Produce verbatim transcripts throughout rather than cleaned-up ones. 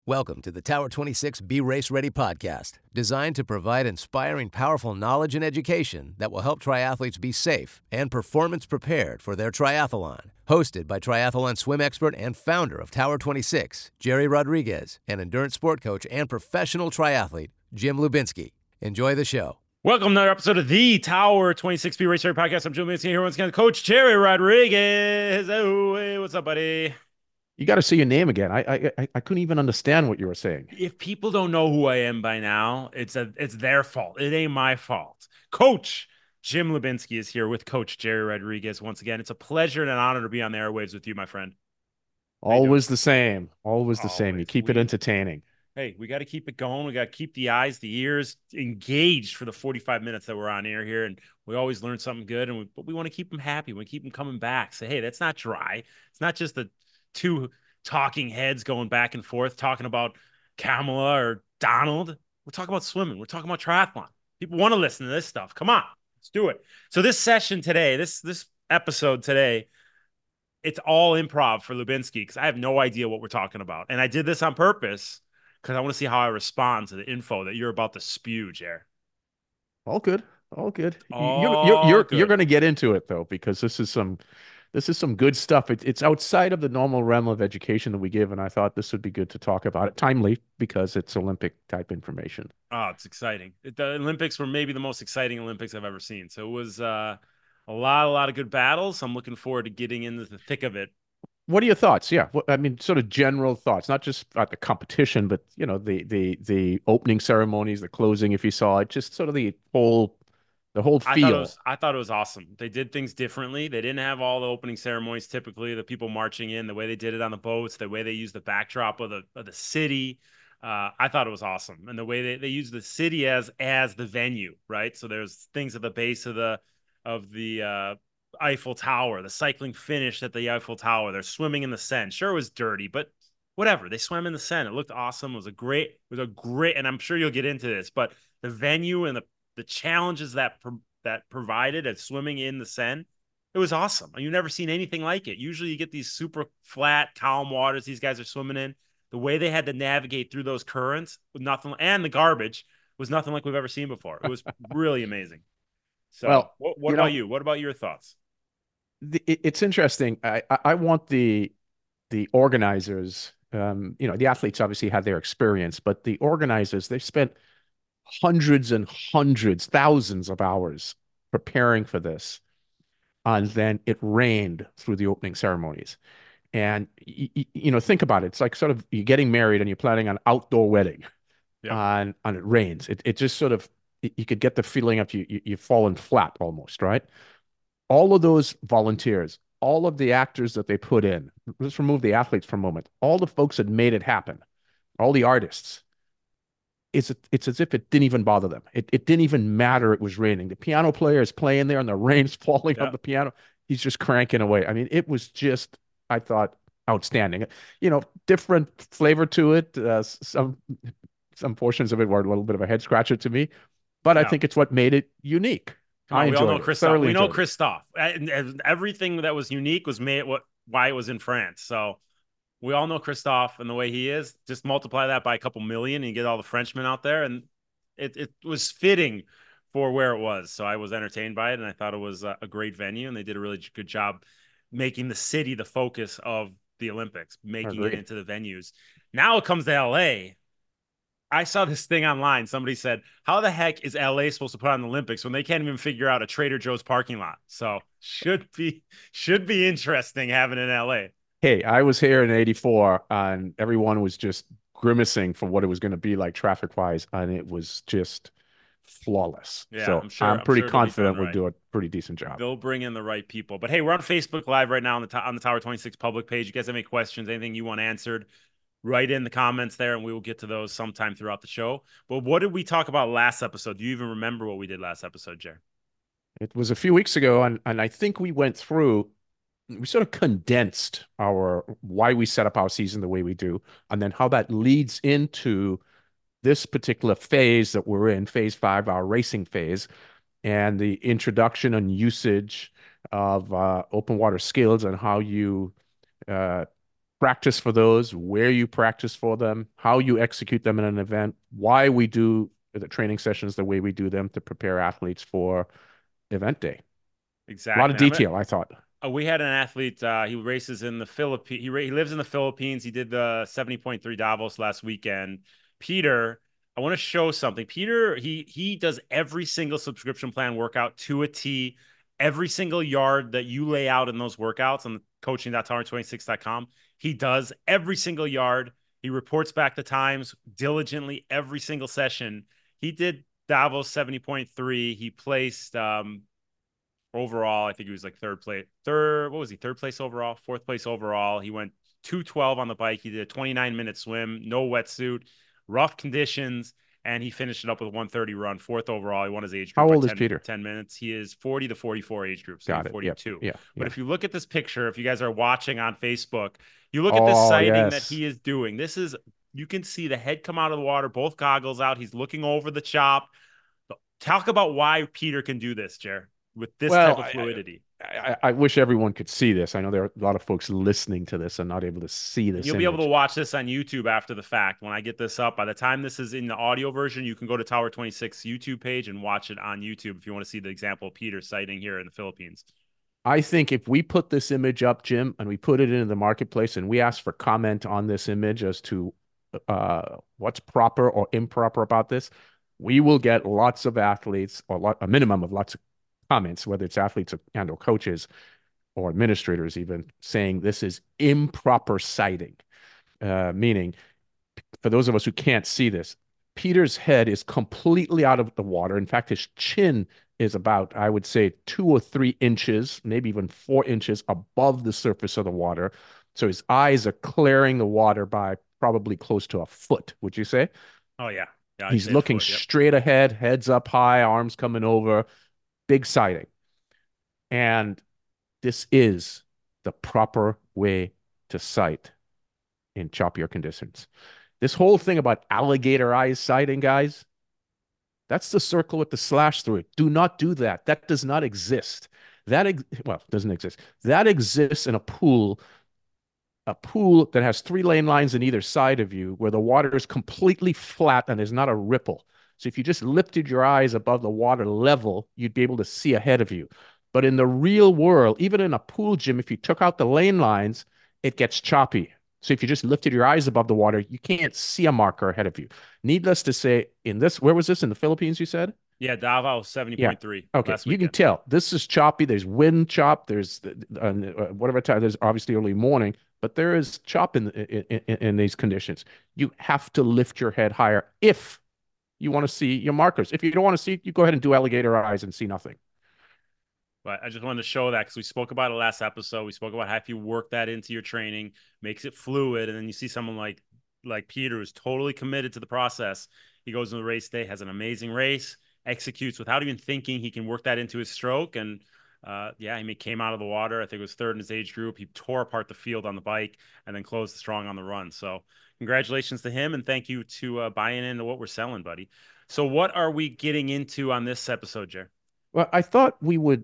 Welcome to the Tower twenty-six Be Race Ready podcast, designed to provide inspiring, powerful knowledge and education that will help triathletes be safe and performance prepared for their triathlon. Hosted by triathlon swim expert and founder of Tower twenty-six, Jerry Rodriguez, and endurance sport coach and professional triathlete, Jim Lubinsky. Enjoy the show. Welcome to another episode of the Tower twenty-six Be Race Ready podcast. I'm Jim Lubinsky here once again, Coach Jerry Rodriguez. Oh, hey, what's up, buddy? You got to say your name again. I, I I couldn't even understand what you were saying. If people don't know who I am by now, it's a it's their fault. It ain't my fault. Coach Jim Lubinsky is here with Coach Jerry Rodriguez once again. It's a pleasure and an honor to be on the airwaves with you, my friend. Always the same. Always the Always. same. You keep we, it entertaining. Hey, we got to keep it going. We got to keep the eyes, the ears engaged for the forty-five minutes that we're on air here. And we always learn something good. And we, but we want to keep them happy. We keep them coming back. Say, hey, that's not dry. It's not just the two talking heads going back and forth, talking about Kamala or Donald. We're talking about swimming. We're talking about triathlon. People want to listen to this stuff. Come on, let's do it. So this session today, this this episode today, it's all improv for Lubinsky because I have no idea what we're talking about. And I did this on purpose because I want to see how I respond to the info that you're about to spew, Jer. All good. All good. All you're you're you're, good. you're going to get into it though, because this is some this is some good stuff. It, it's outside of the normal realm of education that we give, and I thought this would be good to talk about it timely because it's Olympic type information. Oh, it's exciting. The Olympics were maybe the most exciting Olympics I've ever seen. So it was uh, a lot, a lot of good battles. I'm looking forward to getting into the thick of it. What are your thoughts? Yeah, I mean, sort of general thoughts, not just about the competition, but you know, the the the opening ceremonies, the closing, if you saw it, just sort of the whole the whole feel. I thought, it was, I thought it was awesome. They did things differently. They didn't have all the opening ceremonies typically, the people marching in, the way they did it on the boats, the way they used the backdrop of the of the city. Uh, I thought it was awesome, and the way they, they used the city as as the venue, right? So there's things at the base of the of the uh, Eiffel Tower, the cycling finish at the Eiffel Tower. They're swimming in the Seine. Sure, it was dirty, but whatever. They swam in the Seine. It looked awesome. It was a great, it was a great, and I'm sure you'll get into this, but the venue and the the challenges that pro- that provided at swimming in the Seine, it was awesome. You've never seen anything like it. Usually you get these super flat, calm waters these guys are swimming in. The way they had to navigate through those currents with nothing, and the garbage was nothing like we've ever seen before. It was really amazing. So, well, what, what you about know, you? What about your thoughts? The, it's interesting. I I want the the organizers. Um, you know, the athletes obviously had their experience, but the organizers, they spent hundreds and hundreds, thousands of hours preparing for this. And then it rained through the opening ceremonies. And, you, you know, think about it. It's like sort of you're getting married and you're planning an outdoor wedding, yeah. and, and it rains. It, it just sort of, you could get the feeling of you, you, you've fallen flat almost, right? All of those volunteers, all of the actors that they put in, let's remove the athletes for a moment, all the folks that made it happen, all the artists, it's it's as if it didn't even bother them. It it didn't even matter it was raining. The piano player is playing there and the rain's falling yeah. on the piano. He's just cranking away. I mean, it was just, I thought, outstanding. You know, different flavor to it. Uh, some some portions of it were a little bit of a head scratcher to me, but yeah. I think it's what made it unique. I we all know Christophe. We know Christophe. Everything that was unique was made what why it was in France. So we all know Christophe and the way he is. Just multiply that by a couple million and you get all the Frenchmen out there. And it, it was fitting for where it was. So I was entertained by it, and I thought it was a, a great venue, and they did a really good job making the city the focus of the Olympics, making it into the venues. Now it comes to L A. I saw this thing online. Somebody said, how the heck is L A supposed to put on the Olympics when they can't even figure out a Trader Joe's parking lot? So should be should be interesting having it in L A. Hey, I was here in eighty-four and everyone was just grimacing for what it was going to be like traffic-wise, and it was just flawless. Yeah, so I'm, sure, I'm pretty I'm sure confident right. we'll do a pretty decent job. They'll bring in the right people. But hey, we're on Facebook Live right now on the, on the Tower twenty-six public page. You guys have any questions, anything you want answered, write in the comments there, and we will get to those sometime throughout the show. But what did we talk about last episode? Do you even remember what we did last episode, Jer? It was a few weeks ago, and, and I think we went through, we sort of condensed our, why we set up our season the way we do, and then how that leads into this particular phase that we're in, phase five, our racing phase, and the introduction and usage of uh, open water skills and how you uh, practice for those, where you practice for them, how you execute them in an event, why we do the training sessions the way we do them to prepare athletes for event day. A lot of Exactly. I'm detail, I thought. Uh, we had an athlete. Uh, he races in the Philippines. He, ra- he lives in the Philippines. He did the seventy point three Davos last weekend. Peter, I want to show something. Peter, he he does every single subscription plan workout to a T. Every single yard that you lay out in those workouts on coaching dot tower twenty-six dot com, he does every single yard. He reports back the times diligently every single session. He did Davos seventy point three. He placed um, overall, I think he was like third place. Third, what was he? Third place overall, fourth place overall. He went two twelve on the bike. He did a twenty-nine minute swim, no wetsuit, rough conditions, and he finished it up with a one thirty run, fourth overall. He won his age group How by old is ten, Peter? ten minutes. He is forty to forty-four age group, so Got it. Yep. forty-two. Yeah. But Yeah. if you look at this picture, if you guys are watching on Facebook, you look at this Oh, sighting that yes. he is doing. This is, you can see the head come out of the water, both goggles out. He's looking over the chop. Talk about why Peter can do this, Jer, with this Well, type of I- fluidity. I, I wish everyone could see this. I know there are a lot of folks listening to this and not able to see this. You'll be able to image. watch this on YouTube after the fact. When I get this up, by the time this is in the audio version, you can go to Tower twenty-six YouTube page and watch it on YouTube if you want to see the example of Peter sighting here in the Philippines. I think if we put this image up, Jim, and we put it into the marketplace and we ask for comment on this image as to uh, what's proper or improper about this, we will get lots of athletes or lot, a minimum of lots of comments, whether it's athletes and or coaches or administrators even saying this is improper sighting, uh, meaning for those of us who can't see this, Peter's head is completely out of the water. In fact, his chin is about, I would say, two or three inches, maybe even four inches above the surface of the water. So his eyes are clearing the water by probably close to a foot, would you say? Oh, yeah. yeah He's looking foot, yep. straight ahead, heads up high, arms coming over, big sighting. And this is the proper way to sight in choppier conditions. This whole thing about alligator eyes sighting, guys, that's the circle with the slash through it. Do not do that. That does not exist. That, ex well, doesn't exist. That exists in a pool, a pool that has three lane lines on either side of you where the water is completely flat and there's not a ripple. So if you just lifted your eyes above the water level, you'd be able to see ahead of you. But in the real world, even in a pool gym, if you took out the lane lines, it gets choppy. So if you just lifted your eyes above the water, you can't see a marker ahead of you. Needless to say, in this, where was this? In the Philippines, you said? Yeah, Davao seventy point three. Yeah. Okay, last you can weekend. tell this is choppy. There's wind chop. There's uh, whatever time. There's obviously early morning, but there is chop in, in, in, in these conditions. You have to lift your head higher if you want to see your markers. If you don't want to see, you go ahead and do alligator eyes and see nothing. But I just wanted to show that because we spoke about it last episode. We spoke about how if you work that into your training, makes it fluid, and then you see someone like like Peter who's totally committed to the process. He goes into the race day, has an amazing race, executes without even thinking. He can work that into his stroke, and uh, yeah, he came out of the water. I think it was third in his age group. He tore apart the field on the bike and then closed strong on the run. So congratulations to him, and thank you to uh, buying into what we're selling, buddy. So what are we getting into on this episode, Jer? Well, I thought we would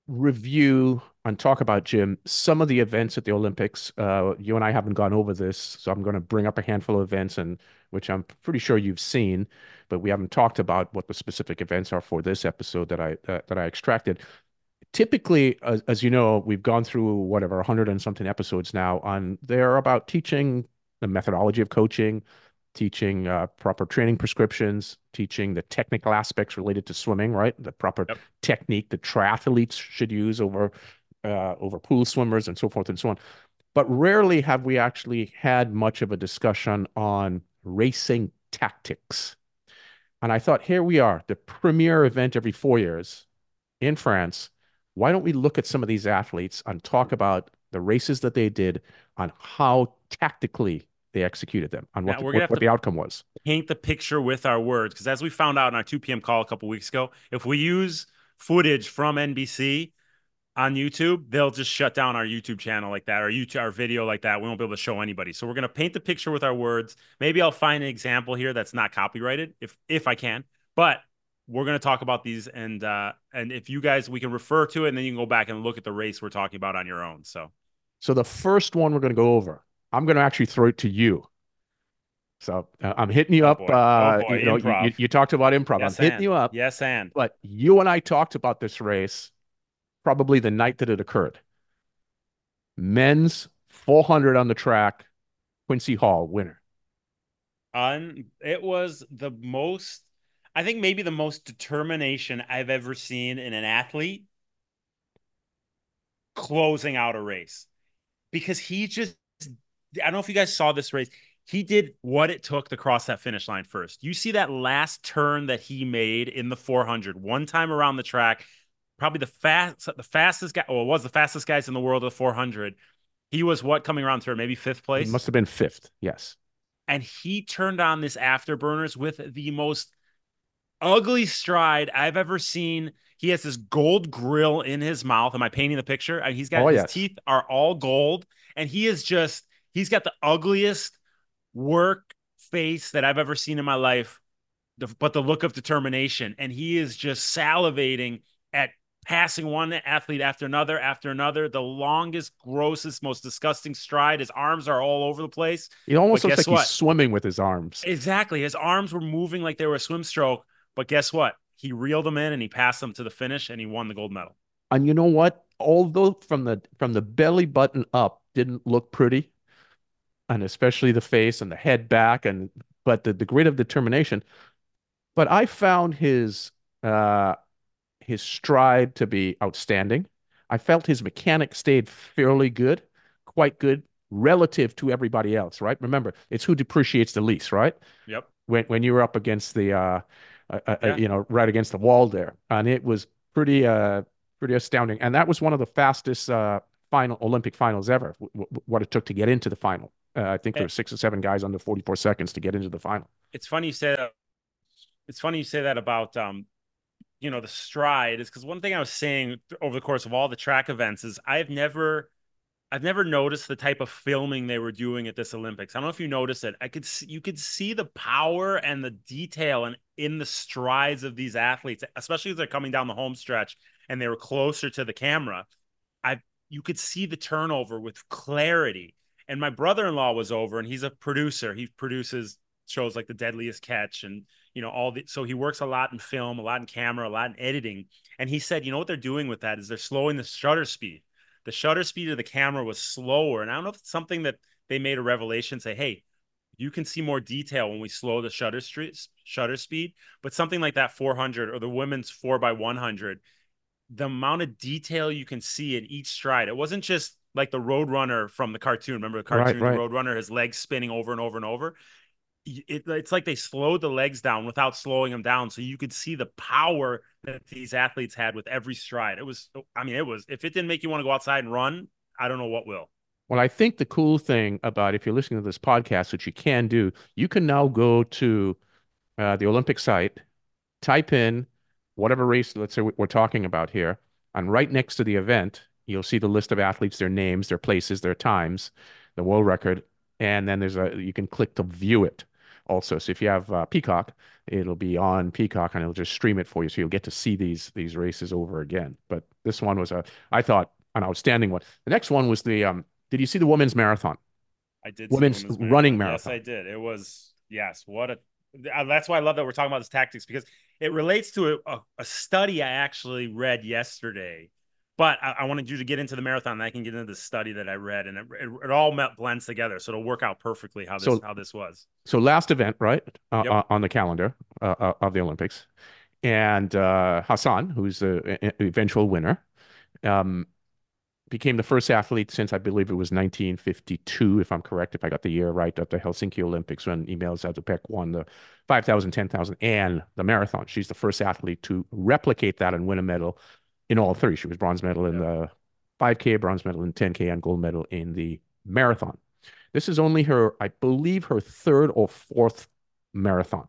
review and talk about, Jim, some of the events at the Olympics. Uh, you and I haven't gone over this, so I'm going to bring up a handful of events, and which I'm pretty sure you've seen, but we haven't talked about what the specific events are for this episode that I uh, that I extracted. Typically, as, as you know, we've gone through whatever a hundred and something episodes now on they're about teaching the methodology of coaching, teaching uh, proper training prescriptions, teaching the technical aspects related to swimming, right? The proper Yep. technique that triathletes should use over uh, over pool swimmers and so forth and so on. But rarely have we actually had much of a discussion on racing tactics. And I thought, here we are, the premier event every four years in France. Why don't we look at some of these athletes and talk about the races that they did, on how tactically they executed them, on what, Now, the, we're gonna what, have what to the outcome was. paint the picture with our words, because as we found out in our two p m call a couple weeks ago, if we use footage from N B C on YouTube, they'll just shut down our YouTube channel like that, or YouTube, our video like that. We won't be able to show anybody. So we're going to paint the picture with our words. Maybe I'll find an example here that's not copyrighted if if I can, but we're going to talk about these, and uh and if you guys, we can refer to it, and then you can go back and look at the race we're talking about on your own. So So the first one we're going to go over, I'm going to actually throw it to you. So uh, I'm hitting you Oh up. boy. Oh Uh, boy. you know, you, you Improv. you talked about improv. I'm Yes, hitting and you up. yes, and But you and I talked about this race probably the night that it occurred. Men's four hundred on the track, Quincy Hall winner. un. It was the most. I think maybe the most determination I've ever seen in an athlete closing out a race because he just. I don't know if you guys saw this race. He did what it took to cross that finish line first. You see that last turn that he made in the four hundred, one time around the track, probably the fast, the fastest guy. Well, it was the fastest guys in the world of the four hundred. He was what coming around turn, maybe fifth He place, must have been fifth. Yes. and he turned on this afterburners with the most ugly stride I've ever seen. He has this gold grill in his mouth. Am I painting the picture? He's got Oh, his yes. teeth are all gold, and he is just he's got the ugliest work face that I've ever seen in my life, but the look of determination. And he is just salivating at passing one athlete after another after another. The longest, grossest, most disgusting stride. His arms are all over the place. It almost But looks guess like he's what? swimming with his arms. Exactly. His arms were moving like they were a swim stroke. But guess what? He reeled them in and he passed them to the finish and he won the gold medal. And you know what? Although from the from the belly button up didn't look pretty, and especially the face and the head back, and but the, the grit of determination. But I found his uh his stride to be outstanding. I felt his mechanic stayed fairly good, quite good relative to everybody else, right? Remember, it's who depreciates the least, right? Yep. When when you were up against the uh, uh, uh Yeah. you know, right against the wall there, and it was pretty uh pretty astounding. And that was one of the fastest uh final Olympic finals ever. W w what it took to get into the final. Uh, I think there Eh, were six or seven guys under forty-four seconds to get into the final. It's funny you say that. It's funny you say that about um, you know, the stride is because one thing I was saying over the course of all the track events is I've never I've never noticed the type of filming they were doing at this Olympics. I don't know if you noticed it. I could see, you could see the power and the detail and in the strides of these athletes, especially as they're coming down the home stretch and they were closer to the camera. I You could see the turnover with clarity. And my brother-in-law was over and he's a producer. He produces shows like The Deadliest Catch and you know all the so he works a lot in film, a lot in camera, a lot in editing. And he said, you know what they're doing with that is they're slowing the shutter speed. The shutter speed of the camera was slower. And I don't know if it's something that they made a revelation, say, hey, you can see more detail when we slow the shutter street shutter speed. But something like that four hundred or the women's four by one hundred, the amount of detail you can see in each stride. It wasn't just like the Roadrunner from the cartoon. Remember the Right, cartoon, the right. Roadrunner, his legs spinning over and over and over. It, it's like they slowed the legs down without slowing them down. So you could see the power that these athletes had with every stride. It was, I mean, it was, if it didn't make you want to go outside and run, I don't know what will. Well, I think the cool thing about if you're listening to this podcast, which you can do, you can now go to uh, the Olympic site, type in whatever race, let's say we're talking about here, and right next to the event, you'll see the list of athletes, their names, their places, their times, the world record, and then there's a you can click to view it also. So if you have uh, Peacock, it'll be on Peacock and it'll just stream it for you, so you'll get to see these these races over again. But this one was a, I thought, an outstanding one. The next one was the um. Did you see the women's marathon? I did see the Women's women's running marathon. Yes, marathon. I did. It was, yes, what a, that's why I love that we're talking about this tactics because it relates to a, a study I actually read yesterday. But I, I wanted you to get into the marathon and I can get into the study that I read and it, it, it all met, blends together. So it'll work out perfectly how this, So how this was. so last event, right, uh, Yep. uh, on the calendar uh, uh, of the Olympics, and uh, Hassan, who's the e- eventual winner, um, became the first athlete since I believe it was nineteen fifty-two, if I'm correct, if I got the year right, at the Helsinki Olympics when Emil Zatopek won the five thousand, ten thousand, and the marathon. She's the first athlete to replicate that and win a medal in all three. She was bronze medal in Yep. the five K, bronze medal in ten K, and gold medal in the marathon. This is only her, I believe, her third or fourth marathon.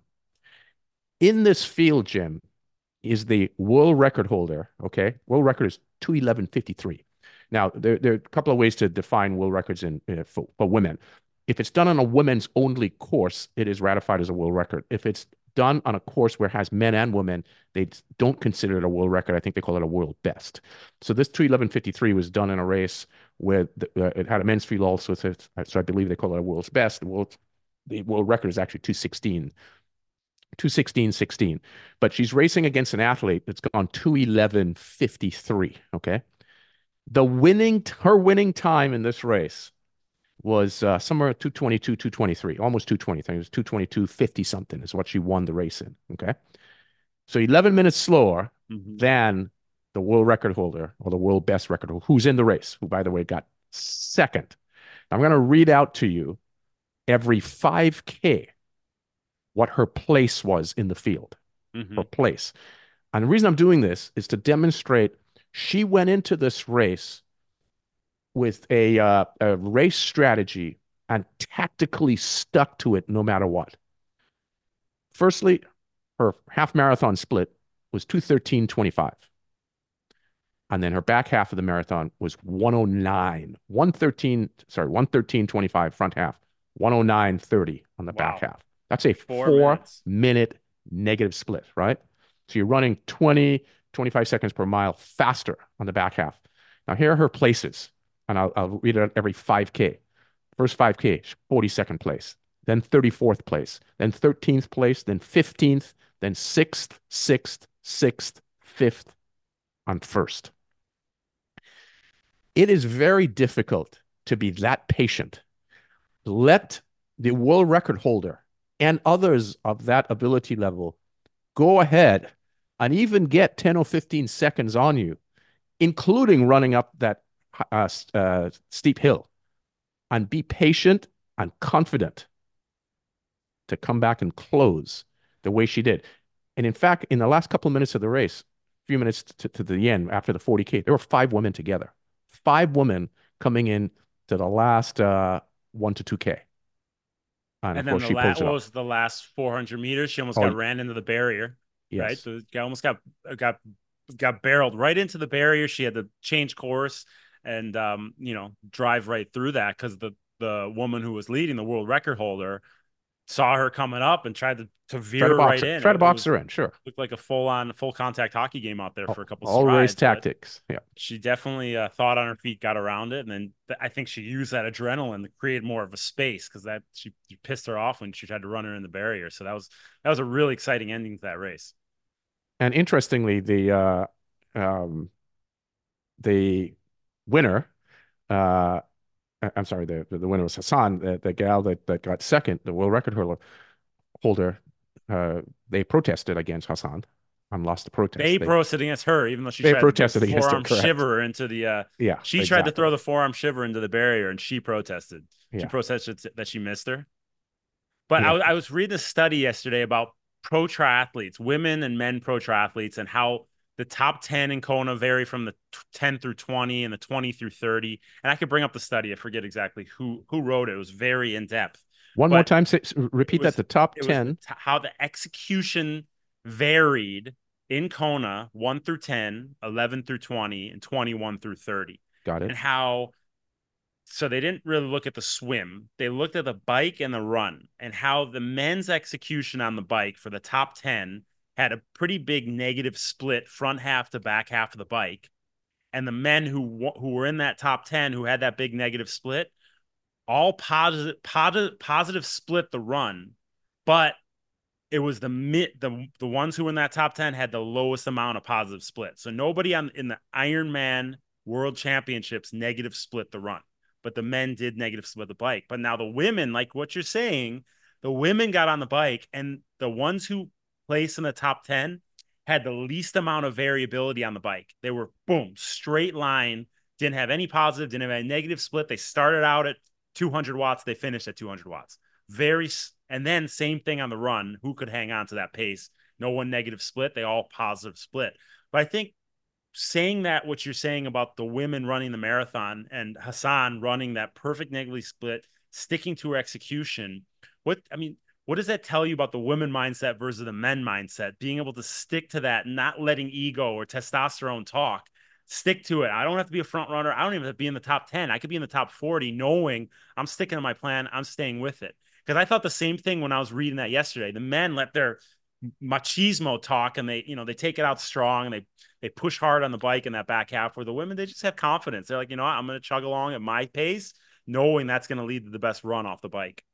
In this field, Jim, is the world record holder. Okay. World record is two eleven fifty-three. Now, there, there are a couple of ways to define world records in, uh, for, for women. If it's done on a women's only course, it is ratified as a world record. If it's done on a course where it has men and women, they don't consider it a world record. I think they call it a world best. So this two eleven fifty-three was done in a race with the, uh, it had a men's field also, so, so I believe they call it a world's best. The world, the world record is actually two sixteen, two sixteen sixteen. But she's racing against an athlete that's gone two eleven fifty-three. Okay. The winning, her winning time in this race was uh, somewhere two twenty-two, two twenty-three, almost two twenty-three. It was two twenty-two fifty something is what she won the race in. Okay. So eleven minutes slower mm-hmm. than the world record holder or the world best record holder, who's in the race, who, by the way, got second. I'm going to read out to you every five K what her place was in the field, mm-hmm. her place. And the reason I'm doing this is to demonstrate she went into this race with a, uh, a race strategy and tactically stuck to it no matter what. Firstly, her half marathon split was two thirteen twenty-five. And then her back half of the marathon was one oh nine, one thirteen, sorry, one thirteen twenty-five front half, one oh nine thirty on the wow. back half. That's a four, four minute negative split, right? So you're running twenty, twenty-five seconds per mile faster on the back half. Now here are her places, and I'll, I'll read it every five K. First five K, forty-second place, then thirty-fourth place, then thirteenth place, then fifteenth, then sixth, sixth, sixth, fifth, and first. It is very difficult to be that patient. Let the world record holder and others of that ability level go ahead and even get ten or fifteen seconds on you, including running up that uh, uh, steep hill, and be patient and confident to come back and close the way she did. And in fact, in the last couple of minutes of the race, a few minutes to, to the end, after the forty K, there were five women together. Five women coming in to the last uh, one to two K. And, and then the last, what was the last four hundred meters? She almost oh, got ran into the barrier, yes. right? The guy almost got got got barreled right into the barrier. She had to change course and um, you know, drive right through that because the the woman who was leading, the world record holder, saw her coming up and tried to, to veer to right her, in. Try to box was, her in, sure. Looked like a full-on, full-contact hockey game out there for a couple of All race tactics, yeah. She definitely uh, thought on her feet, got around it, and then th- I think she used that adrenaline to create more of a space because that she, she pissed her off when she tried to run her in the barrier. So that was that was a really exciting ending to that race. And interestingly, the uh, um, the winner. Uh, I'm sorry, the the winner was Hassan, the, the gal that, that got second, the world record holder. holder uh, they protested against Hassan and lost the protest. They, they protested against her, even though she they tried protested to against forearm her, shiver into the. Uh, yeah, she exactly. tried to throw the forearm shiver into the barrier, and she protested. Yeah. She protested that she missed her. But yeah. I, I was reading a study yesterday about pro triathletes, women and men pro triathletes, and how the top ten in Kona vary from the ten through twenty and the twenty through thirty. And I could bring up the study. I forget exactly who who wrote it. It was very in depth. One but more time, say, repeat was, that. The top ten. The t- how the execution varied in Kona, one through ten, eleven through twenty, and twenty-one through thirty. Got it. And how, so they didn't really look at the swim. They looked at the bike and the run, and how the men's execution on the bike for the top ten had a pretty big negative split front half to back half of the bike. And the men who who were in that top ten who had that big negative split, all positive, positive, positive split the run, but it was the mid the the ones who were in that top ten had the lowest amount of positive split. So nobody on in the Ironman World Championships negative split the run, but the men did negative split the bike. But now the women, like what you're saying, the women got on the bike, and the ones who placed in the top ten had the least amount of variability on the bike. They were boom, straight line, didn't have any positive, didn't have any negative split. They started out at two hundred watts, they finished at two hundred watts. Very, and then same thing on the run. Who could hang on to that pace? No one negative split. They all positive split. But I think saying that, what you're saying about the women running the marathon and Hassan running that perfect negative split, sticking to her execution, what, I mean, what does that tell you about the women mindset versus the men mindset? Being able to stick to that, not letting ego or testosterone talk. Stick to it. I don't have to be a front runner. I don't even have to be in the top ten. I could be in the top forty, knowing I'm sticking to my plan. I'm staying with it. Because I thought the same thing when I was reading that yesterday. The men let their machismo talk, and they, you know, they take it out strong and they they push hard on the bike in that back half. Where the women, they just have confidence. They're like, you know what, I'm going to chug along at my pace, knowing that's going to lead to the best run off the bike.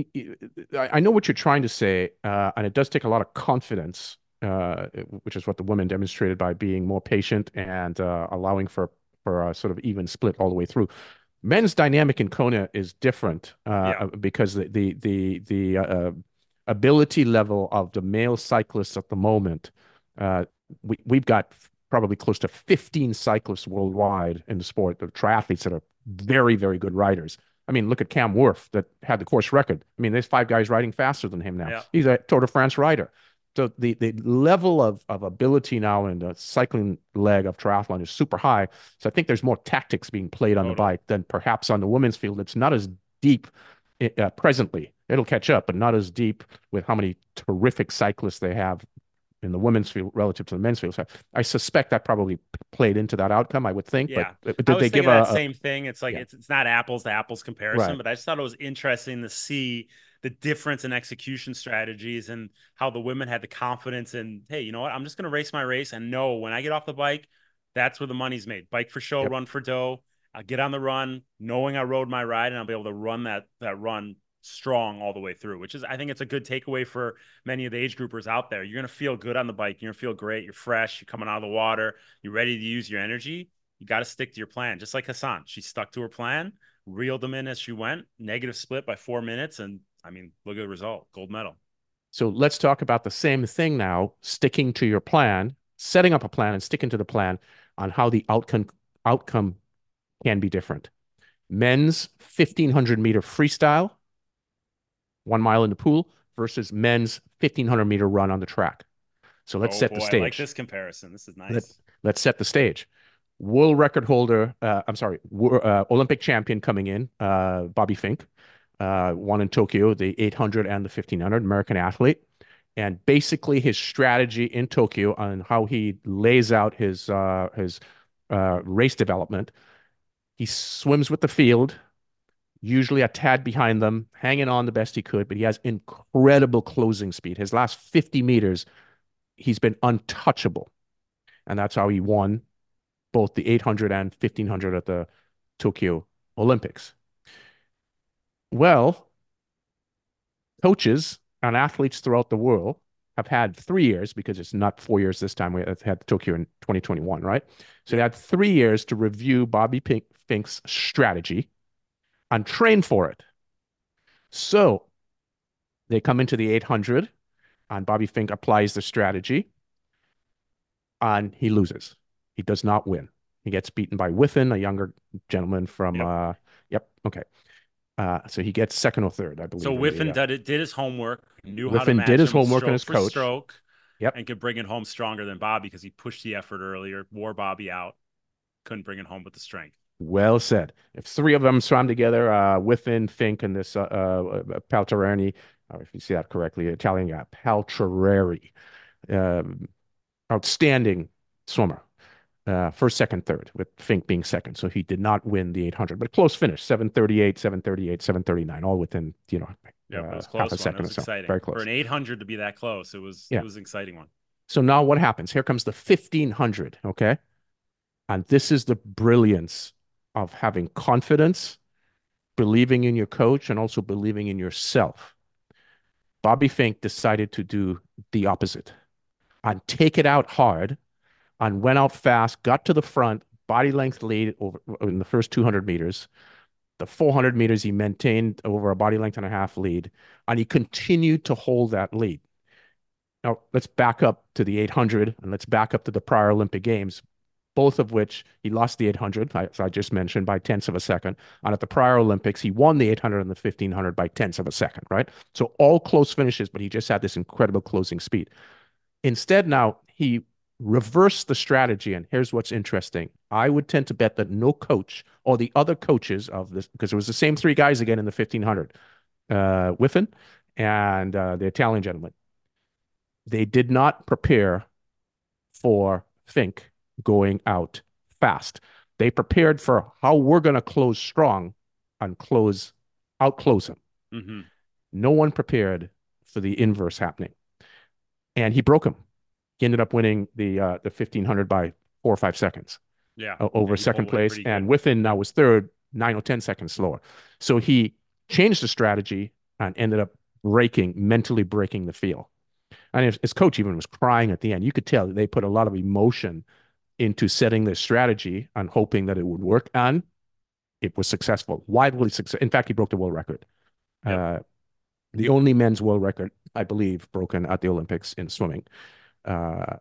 I know what you're trying to say, uh, and it does take a lot of confidence, uh, which is what the women demonstrated by being more patient and uh, allowing for for a sort of even split all the way through. Men's dynamic in Kona is different uh, Yeah. because the the the the uh, ability level of the male cyclists at the moment, uh, we we've got probably close to fifteen cyclists worldwide in the sport, the triathletes that are very, very good riders. I mean, look at Cam Wurf that had the course record. I mean, there's five guys riding faster than him now. Yeah. He's a Tour de France rider. So the the level of of ability now in the cycling leg of triathlon is super high. So I think there's more tactics being played on Totally. the bike than perhaps on the women's field. It's not as deep uh, presently. It'll catch up, but not as deep with how many terrific cyclists they have in the women's field relative to the men's field. So I suspect that probably played into that outcome, I would think. Yeah. But did I was they thinking give a, that a same thing. It's like, yeah. it's it's not apples to apples comparison, Right. but I just thought it was interesting to see the difference in execution strategies and how the women had the confidence in, hey, you know what? I'm just going to race my race and know when I get off the bike, that's where the money's made. Bike for show, Yep. run for dough. I'll get on the run, knowing I rode my ride, and I'll be able to run that that run strong all the way through, which is, I think it's a good takeaway for many of the age groupers out there. You're going to feel good on the bike. You're going to feel great. You're fresh. You're coming out of the water. You're ready to use your energy. You got to stick to your plan. Just like Hassan, she stuck to her plan, reeled them in as she went, negative split by four minutes. And I mean, look at the result, gold medal. So let's talk about the same thing now, sticking to your plan, setting up a plan and sticking to the plan on how the outcome outcome can be different. Men's fifteen hundred meter freestyle, one mile in the pool, versus men's fifteen hundred meter run on the track. So let's oh, set boy, the stage. I like this comparison. This is nice. Let, let's set the stage. World record holder, uh, I'm sorry, uh, Olympic champion coming in, uh, Bobby Fink, uh, won in Tokyo, the eight hundred and the fifteen hundred, American athlete. And basically his strategy in Tokyo on how he lays out his, uh, his uh, race development, he swims with the field, usually a tad behind them, hanging on the best he could, but he has incredible closing speed. His last fifty meters, he's been untouchable. And that's how he won both the eight hundred and fifteen hundred at the Tokyo Olympics. Well, coaches and athletes throughout the world have had three years, because it's not four years this time. We had Tokyo in twenty twenty-one, right? So they had three years to review Bobby Pink, Fink's strategy and train for it. So they come into the eight hundred and Bobby Fink applies the strategy and he loses. He does not win. He gets beaten by Whiffen, a younger gentleman from, yep, uh, yep okay. Uh, so he gets second or third, I believe. So Whiffen the, uh, did, did his homework, knew Whiffen how to match did his him homework and his for coach. stroke, yep, and could bring it home stronger than Bobby because he pushed the effort earlier, wore Bobby out, couldn't bring it home with the strength. Well said. If three of them swam together, uh, Whiffen, Fink, and this uh, uh, Paltrarani, uh, if you see that correctly, Italian guy, Paltrarani, um, outstanding swimmer. Uh, first, second, third, with Fink being second. So he did not win the eight hundred, but close finish, seven thirty-eight, seven thirty-eight, seven thirty-nine, all within, you know, yeah, uh, it was close half a one. second It was or so. Exciting. Very close. For an eight hundred to be that close, it was, yeah. it was an exciting one. So now what happens? Here comes the fifteen hundred, okay? And this is the brilliance of having confidence, believing in your coach, and also believing in yourself. Bobby Fink decided to do the opposite and take it out hard, and went out fast, got to the front, body length lead over in the first two hundred meters. The four hundred meters, he maintained over a body length and a half lead, and he continued to hold that lead. Now, let's back up to the eight hundred, and let's back up to the prior Olympic Games, both of which he lost the eight hundred, as I just mentioned, by tenths of a second. And at the prior Olympics, he won the eight hundred and the fifteen hundred by tenths of a second, right? So all close finishes, but he just had this incredible closing speed. Instead, now, he reverse the strategy. And here's what's interesting. I would tend to bet that no coach or the other coaches of this, because it was the same three guys again in the fifteen hundred, uh, Whiffen and uh, the Italian gentleman, they did not prepare for Fink going out fast. They prepared for how we're going to close strong and close, out close him. Mm-hmm. No one prepared for the inverse happening. and he broke him. He ended up winning the uh, the fifteen hundred by four or five seconds Yeah. uh, over Yeah, he pulled second away place, pretty and good. within now was third, nine or ten seconds slower. So he changed the strategy and ended up breaking, mentally breaking the field. And his, his coach even was crying at the end. You could tell they put a lot of emotion into setting this strategy and hoping that it would work, and it was successful, widely successful. In fact, he broke the world record. Yep. Uh, the only men's world record, I believe, broken at the Olympics in swimming uh,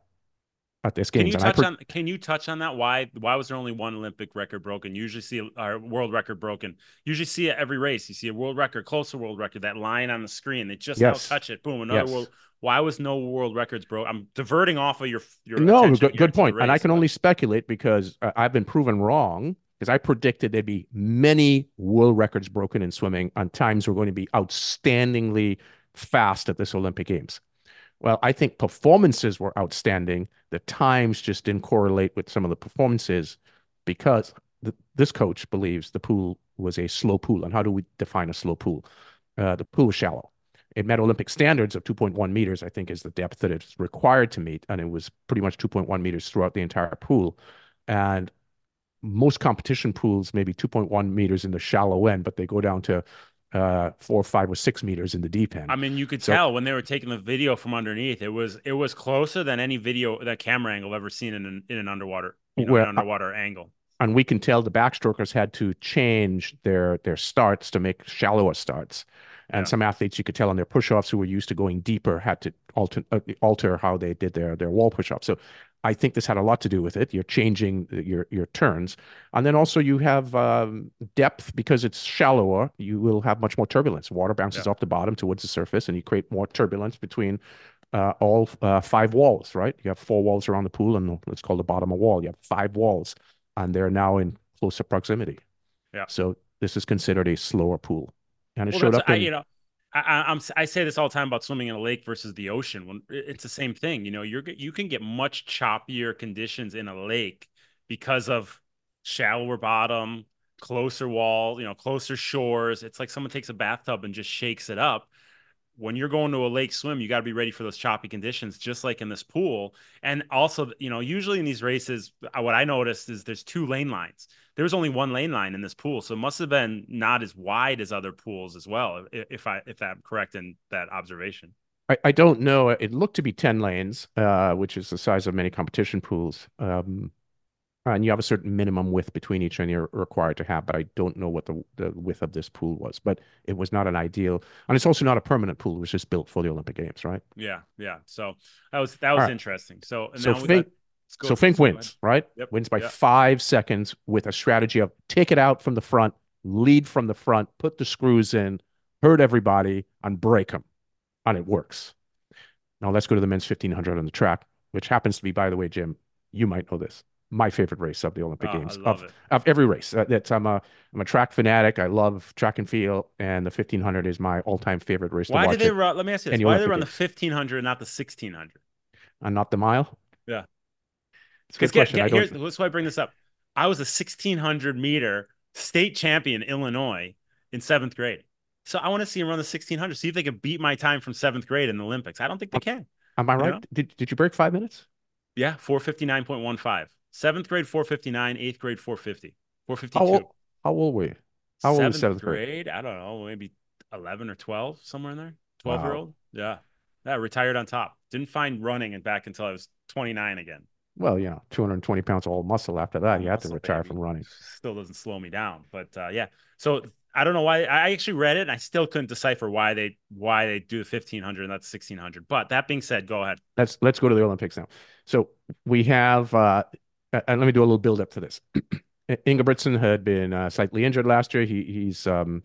at this Can games. you And I touch pre- on can you touch on that? Why why was there only one Olympic record broken? You usually see our world record broken. You usually see it every race. You see a world record, closer world record, that line on the screen. They just now yes, touch it. Boom, another yes. world. Why was no world records broke? I'm diverting off of your your No, attention good, here good to the point. And I race, can but only speculate because uh, I've been proven wrong because I predicted there'd be many world records broken in swimming on times we're going to be outstandingly fast at this Olympic Games. Well, I think performances were outstanding. The times just didn't correlate with some of the performances because the, this coach believes the pool was a slow pool. And how do we define a slow pool? Uh, the pool was shallow. It met Olympic standards of two point one meters, I think, is the depth that it's required to meet. And it was pretty much two point one meters throughout the entire pool. And most competition pools, maybe two point one meters in the shallow end, but they go down to uh, four, five, or six meters in the deep I end. mean, you could So, tell when they were taking the video from underneath. It was it was closer than any video that camera angle I've ever seen in an in an underwater, you know, an where underwater angle. and we can tell the backstrokers had to change their their starts to make shallower starts. And Yeah. some athletes, you could tell on their push-offs who were used to going deeper, had to alter uh, alter how they did their their wall push-offs. So I think this had a lot to do with it. You're changing your your turns, and then also you have um, depth because it's shallower. You will have much more turbulence. Water bounces Yeah. off the bottom towards the surface, and you create more turbulence between uh, all uh, five walls. Right? You have four walls around the pool, and let's call the bottom a wall. You have five walls, and they're now in closer proximity. Yeah. So this is considered a slower pool, and it Well, showed that's up I, in you know, I, I- I'm I say this all the time about swimming in a lake versus the ocean. When it's the same thing, you know, you're you can get much choppier conditions in a lake because of shallower bottom, closer wall, you know, closer shores. It's like someone takes a bathtub and just shakes it up. When you're going to a lake swim, you got to be ready for those choppy conditions, just like in this pool. And also, you know, usually in these races, uh, what I noticed is there's two lane lines. There was only one lane line in this pool, so it must have been not as wide as other pools as well. If I if I'm correct in that observation. I, I don't know. It looked to be ten lanes, uh, which is the size of many competition pools. Um, and you have a certain minimum width between each and you're required to have, but I don't know what the, the width of this pool was. But it was not an ideal, and it's also not a permanent pool. It was just built for the Olympic Games, right? Yeah, yeah. So that was that All was right. interesting. So and So now we got Fink, let's go. so Fink So go ahead. wins, right? Yep. Wins by Yep. five seconds with a strategy of take it out from the front, lead from the front, put the screws in, hurt everybody, and break them, and it works. Now let's go to the men's fifteen hundred on the track, which happens to be, by the way, Jim, you might know this, my favorite race of the Olympic Oh, I Games love of it. of every race. Uh, that's I'm a I'm a track fanatic. I love track and field, and the fifteen hundred is my all time favorite race Why to did watch they it. run? Let me ask you this: Any Why did they Olympic run the Games, fifteen hundred and not the sixteen hundred? and not the mile. Yeah. It's a Because good get, question. I get don't. here's that's why I bring this up. I was a sixteen hundred meter state champion in Illinois in seventh grade. So I want to see him run the sixteen hundred, see if they can beat my time from seventh grade in the Olympics. I don't think they can. Am I You right? know? Did Did you break five minutes? Yeah, four fifty-nine point one five. Seventh grade, four fifty-nine. Eighth grade, four fifty. How old? four fifty-two. How old were you? How old was Seventh seventh grade? grade, I don't know, maybe eleven or twelve, somewhere in there. twelve year Wow. old. Yeah. Yeah, retired on top. Didn't find running and back until I was twenty-nine again. Well, you know, two hundred twenty pounds of all muscle. After that, All you had to muscle, retire baby. from running. Still doesn't slow me down, but uh, yeah. So I don't know why. I actually read it and I still couldn't decipher why they why they do the fifteen hundred and not the sixteen hundred. But that being said, go ahead. Let's let's go to the Olympics now. So we have, uh, and let me do a little build up to this. Ingebrigtsen had been uh, slightly injured last year. He he's um,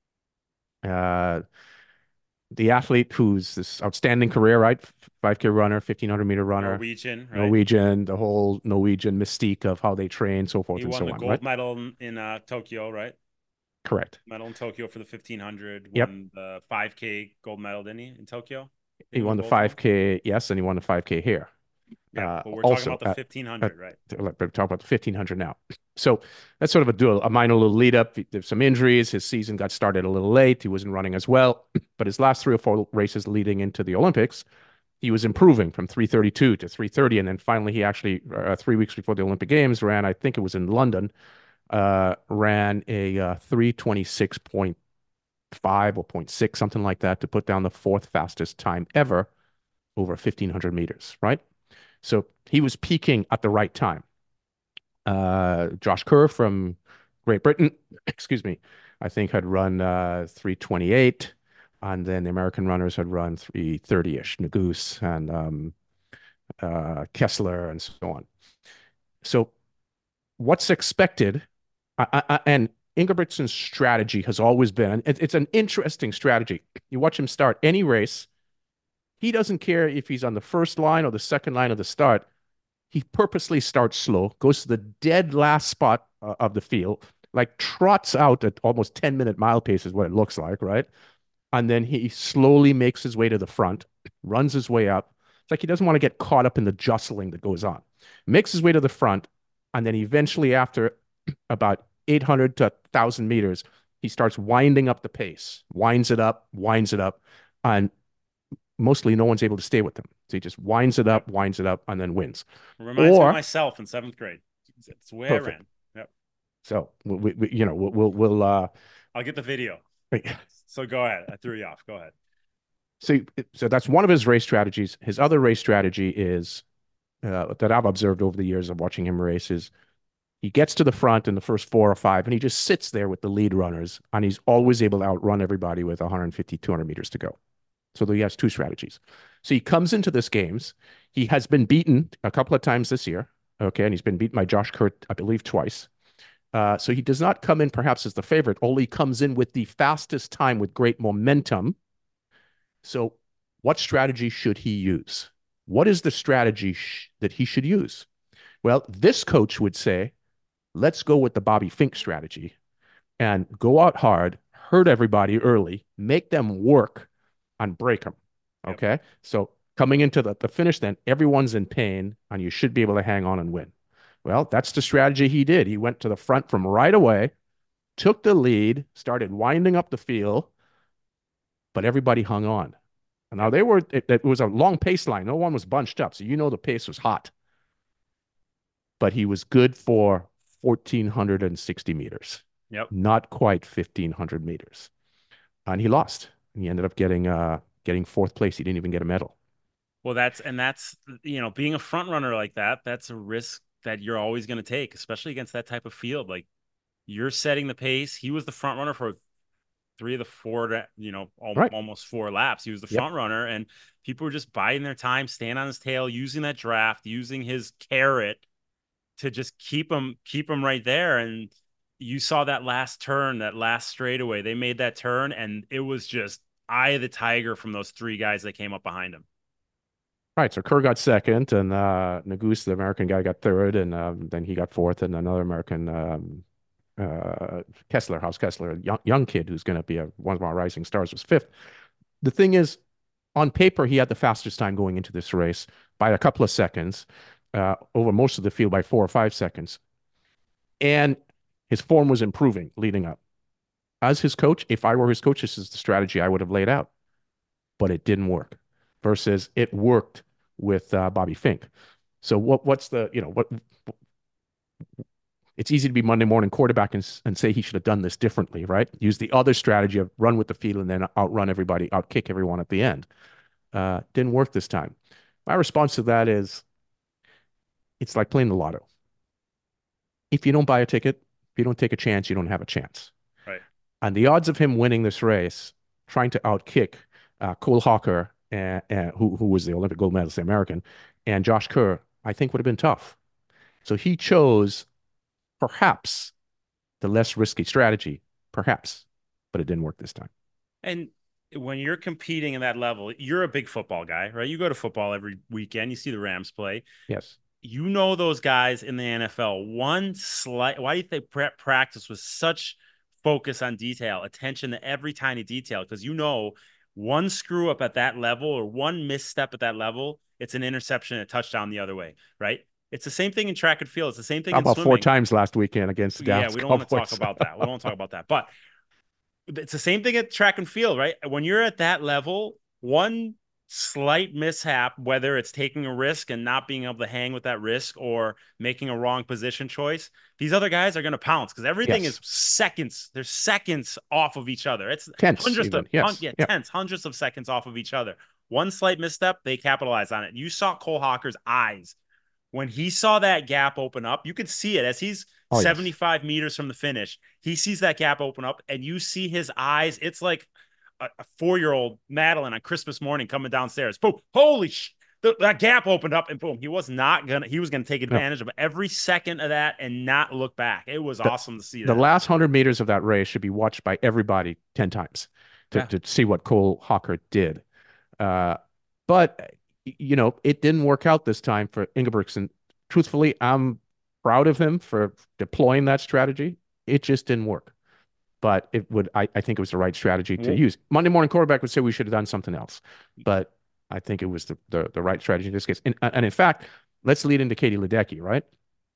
uh, the athlete who's this outstanding career, right? five K runner, fifteen hundred meter runner, Norwegian, right? Norwegian, the whole Norwegian mystique of how they train, so forth He and won so the on, gold right? medal in, in uh, Tokyo, right? Correct. Medal in Tokyo for the fifteen hundred. Yep. Won the five K gold medal, didn't he, in Tokyo? He won the gold five K, yes, and he won the five K here. Yeah, Uh, but we're also, talking about the at- fifteen hundred, right? We're talking about the fifteen hundred now. So that's sort of a dual, a minor little lead up. There's some injuries. His season got started a little late. He wasn't running as well, but his last three or four races leading into the Olympics, he was improving from three thirty-two to three thirty. And then finally, he actually, uh, three weeks before the Olympic Games, ran, I think it was in London, uh, ran a uh, three twenty-six point five or point six, something like that, to put down the fourth fastest time ever over fifteen hundred meters, right? So he was peaking at the right time. Uh, Josh Kerr from Great Britain, excuse me, I think had run uh, three twenty-eight, and then the American runners had run three thirty-ish, Naguse and um, uh, Kessler and so on. So what's expected, I, I, and Ingebrigtsen's strategy has always been, and it, it's an interesting strategy. You watch him start any race, he doesn't care if he's on the first line or the second line of the start. He purposely starts slow, goes to the dead last spot uh, of the field, like trots out at almost ten minute mile pace is what it looks like, right? And then he slowly makes his way to the front, runs his way up. It's like he doesn't want to get caught up in the jostling that goes on. Makes his way to the front, and then eventually, after about eight hundred to one thousand meters, he starts winding up the pace, winds it up, winds it up, and mostly no one's able to stay with him. So he just winds it up, winds it up, and then wins. Reminds or, me of myself in seventh grade. It's the way perfect. I ran. Yep. So we, we, you know, we'll, we'll, we'll uh, I'll get the video. So go ahead. I threw you off. Go ahead. So, so that's one of his race strategies. His other race strategy is uh, that I've observed over the years of watching him race is he gets to the front in the first four or five, and he just sits there with the lead runners, and he's always able to outrun everybody with one fifty, two hundred meters to go. So he has two strategies. So he comes into this games. He has been beaten a couple of times this year. Okay. And he's been beaten by Josh Kerr, I believe, twice. Uh, so he does not come in perhaps as the favorite, only comes in with the fastest time with great momentum. So what strategy should he use? What is the strategy sh- that he should use? Well, this coach would say, let's go with the Bobby Fink strategy and go out hard, hurt everybody early, make them work, and break them. Okay. Yep. So coming into the, the finish, then everyone's in pain, and you should be able to hang on and win. Well, that's the strategy he did. He went to the front from right away, took the lead, started winding up the field, but everybody hung on. And now they were, it, it was a long pace line. No one was bunched up. So, you know, the pace was hot, but he was good for one thousand four hundred sixty meters. Yep. Not quite fifteen hundred meters. And he lost. He ended up getting uh getting fourth place. He didn't even get a medal. Well, that's and that's you know, being a front runner like that, that's a risk that you're always going to take, especially against that type of field. Like, you're setting the pace. He was the front runner for three of the four, you know, al- right. almost four laps. He was the yep. front runner, and people were just biding their time, staying on his tail, using that draft, using his carrot to just keep him keep him right there. And you saw that last turn, that last straightaway. They made that turn, and it was just eye of the tiger from those three guys that came up behind him. Right. So Kerr got second, and uh, Naguse, the American guy, got third, and um, then he got fourth, and another American, um, uh, Kessler, House Kessler, a young, young kid who's going to be a, one of our rising stars, was fifth. The thing is, on paper, he had the fastest time going into this race by a couple of seconds, uh, over most of the field by four or five seconds. And his form was improving leading up. As his coach, if I were his coach, this is the strategy I would have laid out. But it didn't work. Versus it worked with uh, Bobby Fink. So what? What's the, you know, what? It's easy to be Monday morning quarterback and, and say he should have done this differently, right? Use the other strategy of run with the field and then outrun everybody, outkick everyone at the end. Uh, didn't work this time. My response to that is, it's like playing the lotto. If you don't buy a ticket, if you don't take a chance, you don't have a chance. Right. And the odds of him winning this race, trying to outkick uh, Cole Hawker, uh, uh, who, who was the Olympic gold medalist, the American, and Josh Kerr, I think would have been tough. So he chose perhaps the less risky strategy, perhaps, but it didn't work this time. And when you're competing in that level, you're a big football guy, right? You go to football every weekend. You see the Rams play. Yes. You know those guys in the N F L. One slight, why do you think prep practice with such focus on detail, attention to every tiny detail? Because you know one screw up at that level or one misstep at that level, it's an interception, a touchdown the other way, right? It's the same thing in track and field. It's the same thing How in about swimming. Four times last weekend against the Dallas Yeah, we don't Cowboys. want to talk about that. We don't want to talk about that. But it's the same thing at track and field, right? When you're at that level, one slight mishap, whether it's taking a risk and not being able to hang with that risk or making a wrong position choice, these other guys are going to pounce because everything Yes. is seconds. They're seconds off of each other. It's Tenths hundreds even. of Yes. yeah, Yeah. tenths, hundreds of seconds off of each other. One slight misstep, they capitalize on it. You saw Cole Hocker's eyes when he saw that gap open up. You could see it as he's Oh, yes. seventy-five meters from the finish. He sees that gap open up, and you see his eyes. It's like a, a four-year-old Madeline on Christmas morning coming downstairs. Boom! Holy sh! The, that gap opened up, and boom! He was not gonna. He was gonna take advantage no. of every second of that and not look back. It was the, awesome to see the that. The last hundred meters of that race should be watched by everybody ten times to, yeah. to see what Cole Hocker did. Uh, but you know, it didn't work out this time for Ingebrigtsen. Truthfully, I'm proud of him for deploying that strategy. It just didn't work. But it would, I, I think it was the right strategy to use. Monday Morning Quarterback would say we should have done something else. But I think it was the, the, the right strategy in this case. And, and in fact, let's lead into Katie Ledecky, right?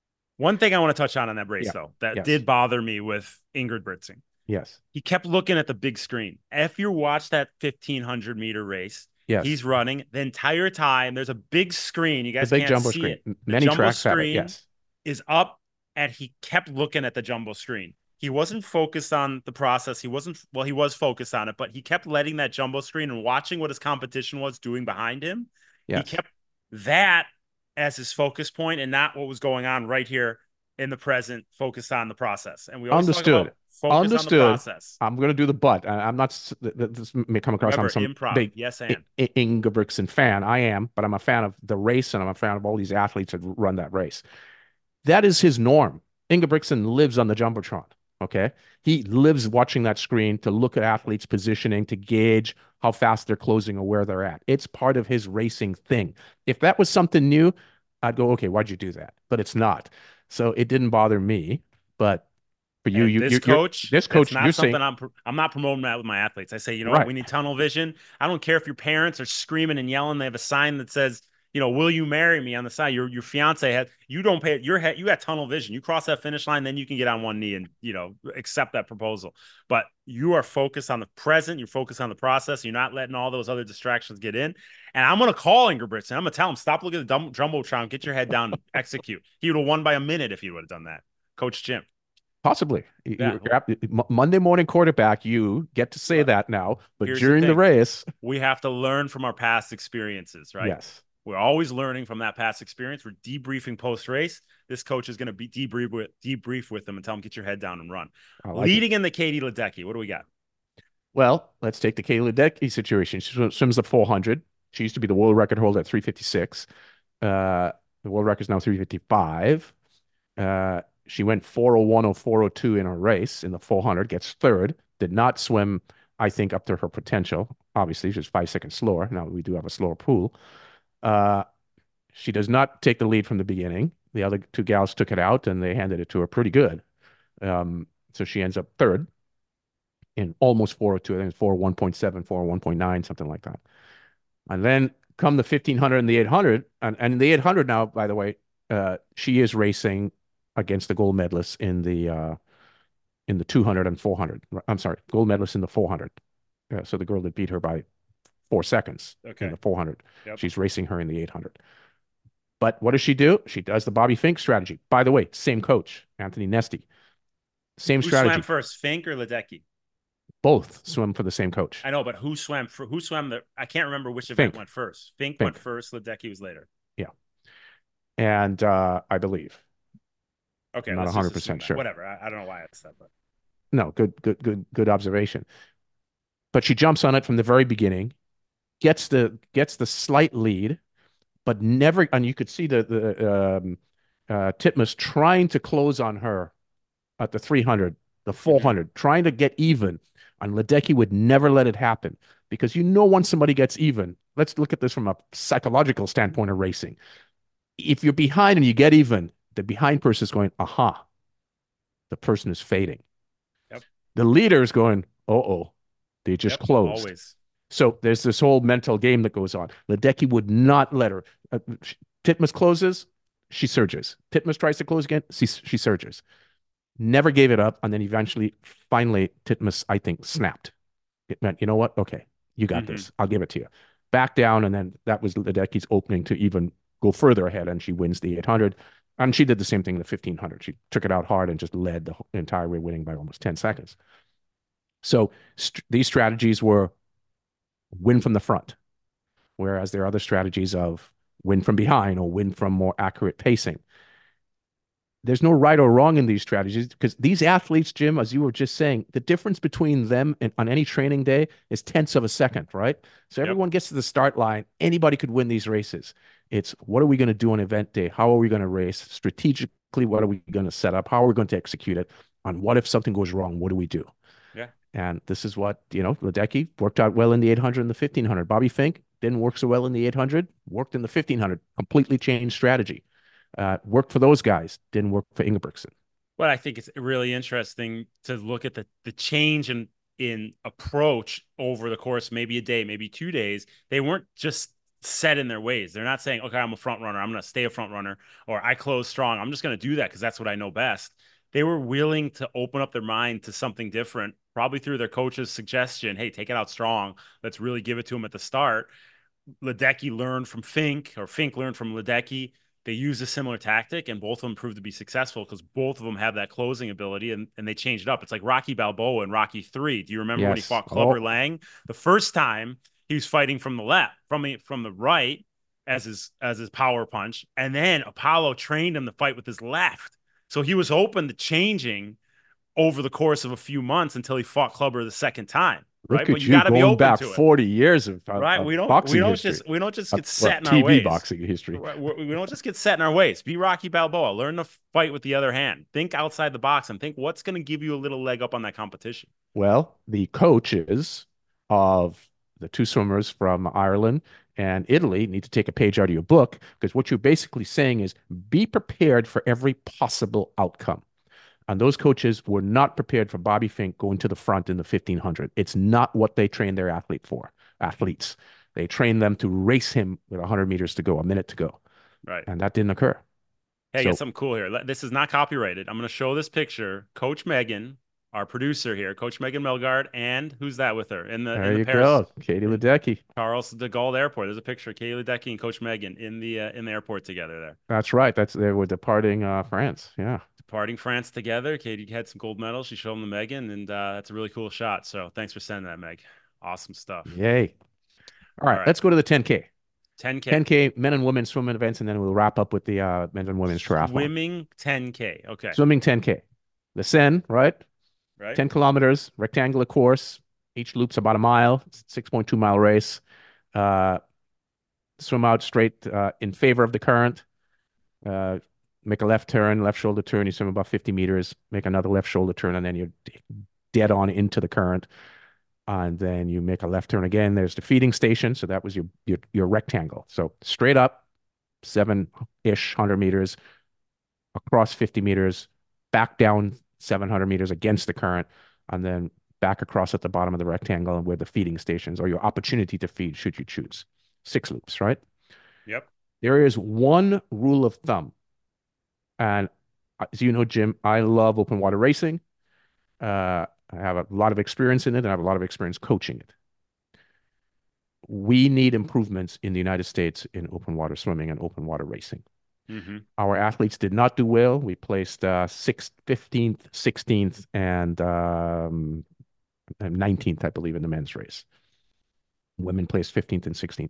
One thing I want to touch on in that race, yeah. though, that yes. did bother me with Ingebrigtsen. Yes. He kept looking at the big screen. If you watch that fifteen hundred meter race, yes. he's running the entire time. There's a big screen. You guys the big can't jumbo see screen. it. The Many jumbo tracks have screen it. Yes. is up, and he kept looking at the jumbo screen. He wasn't focused on the process. He wasn't, well, he was focused on it, but he kept letting that jumbo screen and watching what his competition was doing behind him. Yes. He kept that as his focus point and not what was going on right here in the present, focused on the process. And we always Understood. talk about focus Understood. on the process. I'm going to do the but. I'm not, this may come across Remember, I'm some improv. big yes, and. Ingebrigtsen fan. I am, but I'm a fan of the race and I'm a fan of all these athletes that run that race. That is his norm. Ingebrigtsen lives on the Jumbotron. Okay. He lives watching that screen to look at athletes' positioning, to gauge how fast they're closing or where they're at. It's part of his racing thing. If that was something new, I'd go, okay, why'd you do that? But it's not. So it didn't bother me. But for you, you this you're, coach, you're, this coach, not you're something saying, I'm. I'm not promoting that with my athletes. I say, you know right. what, we need tunnel vision. I don't care if your parents are screaming and yelling. They have a sign that says, you know, will you marry me on the side? Your your fiance has. You don't pay your head. You got tunnel vision. You cross that finish line, then you can get on one knee and you know accept that proposal. But you are focused on the present. You're focused on the process. You're not letting all those other distractions get in. And I'm going to call Ingebrigtsen. I'm going to tell him, stop looking at the Jumbotron. Get your head down and execute. He would have won by a minute if he would have done that. Coach Jim. Possibly. Yeah. Monday Morning Quarterback, you get to say that now, but Here's during the, the race. We have to learn from our past experiences, right? Yes. We're always learning from that past experience. We're debriefing post-race. This coach is going to be debrief with, debrief with them and tell them, get your head down and run. Like Leading it. in the Katie Ledecky, what do we got? Well, let's take the Katie Ledecky situation. She swims the four hundred. She used to be the world record holder at three fifty-six. Uh, the world record is now three fifty-five. Uh, she went four oh one or four oh two in her race in the four hundred, gets third, did not swim, I think, up to her potential. Obviously, she's five seconds slower. Now, we do have a slower pool. Uh, she does not take the lead from the beginning. The other two gals took it out, and they handed it to her pretty good. Um, so she ends up third in almost four oh two. I think it's four one point seven, four one point nine, something like that. And then come the fifteen hundred and the eight hundred. And, and the eight hundred now, by the way, uh, she is racing against the gold medalists in the uh, in the two hundred and four hundred. I'm sorry, gold medalists in the four hundred. Uh, so the girl that beat her by four seconds okay. in the four hundred. Yep. She's racing her in the eight hundred. But what does she do? She does the Bobby Fink strategy. By the way, same coach, Anthony Nesty. Same who strategy. Who swam first, Fink or Ledecky? Both swim for the same coach. I know, but who swam for who swam the I can't remember which event Fink. went first. Fink, Fink went first, Ledecky was later. Yeah. And uh, I believe. Okay, I'm not one hundred percent sure. Whatever. I, I don't know why I said that. No, good, good, good, good observation. But she jumps on it from the very beginning, gets the gets the slight lead, but never. And you could see the the um, uh, Titmus trying to close on her at the three hundred, the four hundred, mm-hmm. trying to get even. And Ledecky would never let it happen because you know once somebody gets even. Let's look at this from a psychological standpoint of racing. If you're behind and you get even, the behind person is going, aha, the person is fading. Yep. The leader is going, uh-oh, they just yep, closed. Always. So there's this whole mental game that goes on. Ledecky would not let her. Uh, Titmus closes, she surges. Titmus tries to close again, she, she surges. Never gave it up. And then eventually, finally, Titmus, I think, snapped. It meant, you know what? Okay, you got mm-hmm. this. I'll give it to you. back down, and then that was Ledecky's opening to even go further ahead, and she wins the eight hundred. And she did the same thing in the fifteen hundred. She took it out hard and just led the entire way, winning by almost ten seconds. So st- these strategies were win from the front, whereas there are other strategies of win from behind or win from more accurate pacing. There's no right or wrong in these strategies because these athletes, Jim, as you were just saying, the difference between them and on any training day is tenths of a second, right? So Yep. everyone gets to the start line. Anybody could win these races. It's what are we going to do on event day? How are we going to race? Strategically, what are we going to set up? How are we going to execute it? On what if something goes wrong? What do we do? Yeah. And this is what, you know, Ledecky worked out well in the eight hundred and the fifteen hundred. Bobby Fink didn't work so well in the eight hundred, worked in the fifteen hundred, completely changed strategy. Uh, worked for those guys, didn't work for Ingebrigtsen. Well, I think it's really interesting to look at the the change in in approach over the course, maybe a day, maybe two days. They weren't just set in their ways. They're not saying, okay, I'm a front runner, I'm going to stay a front runner, or I close strong, I'm just going to do that because that's what I know best. They were willing to open up their mind to something different, probably through their coach's suggestion. Hey, take it out strong. Let's really give it to him at the start. Ledecky learned from Fink, or Fink learned from Ledecky. They used a similar tactic, and both of them proved to be successful because both of them have that closing ability, and, and they changed it up. It's like Rocky Balboa in Rocky three. Do you remember yes. when he fought Clubber oh. Lang? The first time he was fighting from the left, from the, from the right as his as his power punch, and then Apollo trained him to fight with his left. So he was open to changing over the course of a few months until he fought Clubber the second time. Look right, at but you, you got to be open back to it. forty years of, of right. We don't. boxing We don't history. just. We don't just get uh, set well, in T V our ways. boxing history. We, we don't just get set in our ways. Be Rocky Balboa. Learn to fight with the other hand. Think outside the box and think what's going to give you a little leg up on that competition. Well, the coaches of the two swimmers from Ireland and Italy need to take a page out of your book, because what you're basically saying is be prepared for every possible outcome. And those coaches were not prepared for Bobby Fink going to the front in the fifteen hundred. It's not what they train their athlete for, athletes. They train them to race him with one hundred meters to go, a minute to go. Right. And that didn't occur. Hey, so, I got something cool here. This is not copyrighted. I'm going to show this picture. Coach Megan, our producer here, Coach Megan Melgard, and who's that with her? In the, there in the you Paris, go, Katie Ledecky. Charles de Gaulle Airport. There's a picture of Katie Ledecky and Coach Megan in the uh, in the airport together there. That's right. That's they were departing uh, France. Yeah. Departing France together. Katie had some gold medals. She showed them to Megan, and uh, that's a really cool shot. So thanks for sending that, Meg. Awesome stuff. Yay. All right, All right. Let's go to the ten K. ten K. ten K men and women swimming events, and then we'll wrap up with the uh, men and women's triathlon. Swimming ten K. Okay. Swimming ten K. The Seine, right? Right. ten kilometers, rectangular course. Each loop's about a mile, six point two mile race. Uh, swim out straight uh, in favor of the current. Uh, make a left turn, left shoulder turn. You swim about fifty meters, make another left shoulder turn, and then you're dead on into the current. And then you make a left turn again. There's the feeding station. So that was your your, your rectangle. So straight up, seven-ish hundred meters, across fifty meters, back down seven hundred meters against the current, and then back across at the bottom of the rectangle and where the feeding stations or your opportunity to feed should you choose. Six loops, right? Yep. There is one rule of thumb. And as you know, Jim, I love open water racing. Uh, I have a lot of experience in it, and I have a lot of experience coaching it. We need improvements in the United States in open water swimming and open water racing. Mm-hmm. Our athletes did not do well. We placed uh, sixth, fifteenth, sixteenth, and um, nineteenth, I believe, in the men's race. Women placed fifteenth and sixteenth.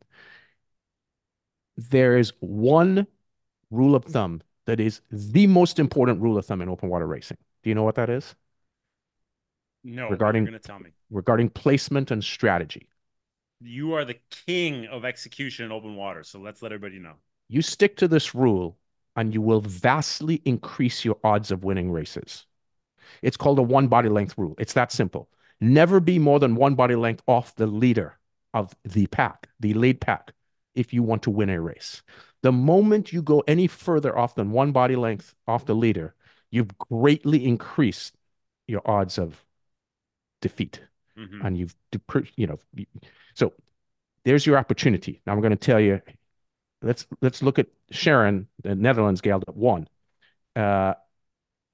There is one rule of thumb that is the most important rule of thumb in open water racing. Do you know what that is? No, regarding, you're going to tell me. Regarding placement and strategy. You are the king of execution in open water, so let's let everybody know. You stick to this rule, and you will vastly increase your odds of winning races. It's called a one body length rule. It's that simple. Never be more than one body length off the leader of the pack, the lead pack, if you want to win a race. The moment you go any further off than one body length off the leader, you've greatly increased your odds of defeat. Mm-hmm. And you've, you know, so there's your opportunity. Now I'm going to tell you, let's, let's look at Sharon, the Netherlands gal that won. Uh,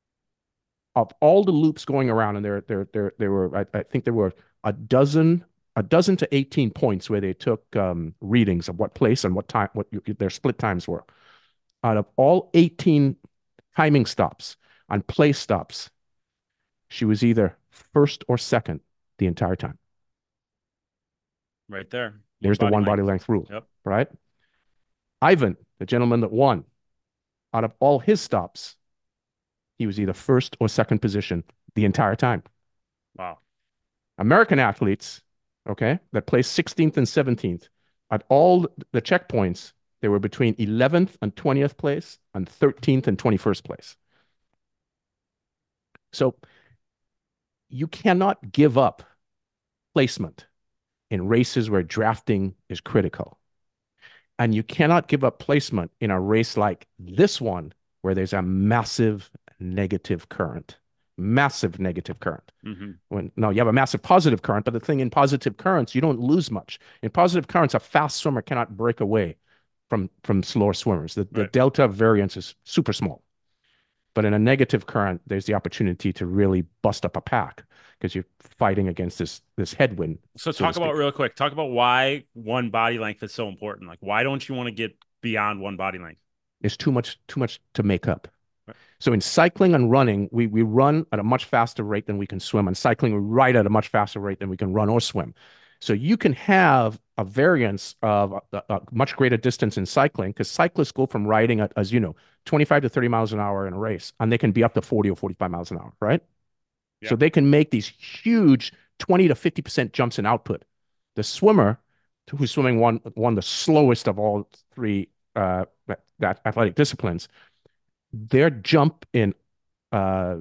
of all the loops going around, and there, there, there, there were, I, I think there were a dozen a dozen to eighteen points where they took um, readings of what place and what time, what you, their split times were. Out of all eighteen timing stops on place stops, she was either first or second the entire time. Right there. There's the one body length rule, Yep. right? Ivan, the gentleman that won, out of all his stops, he was either first or second position the entire time. Wow. American athletes, okay, that placed sixteenth and seventeenth, at all the checkpoints, they were between eleventh and twentieth place and thirteenth and twenty-first place. So you cannot give up placement in races where drafting is critical. And you cannot give up placement in a race like this one, where there's a massive negative current. Massive negative current. Mm-hmm. When no, you have a massive positive current, but the thing in positive currents, you don't lose much. In positive currents, a fast swimmer cannot break away from from slower swimmers. The, the Right. delta variance is super small. But in a negative current, there's the opportunity to really bust up a pack because you're fighting against this this headwind. So, so talk to about speak. real quick. Talk about why one body length is so important. Like, why don't you want to get beyond one body length? There's too much too much to make up. Right. So in cycling and running, we we run at a much faster rate than we can swim. And cycling, we ride at a much faster rate than we can run or swim. So you can have a variance of a, a much greater distance in cycling, because cyclists go from riding at, as you know, twenty-five to thirty miles an hour in a race, and they can be up to forty or forty-five miles an hour, right? Yeah. So they can make these huge twenty to fifty percent jumps in output. The swimmer, who's swimming one, one of the slowest of all three uh, that athletic disciplines, their jump in uh,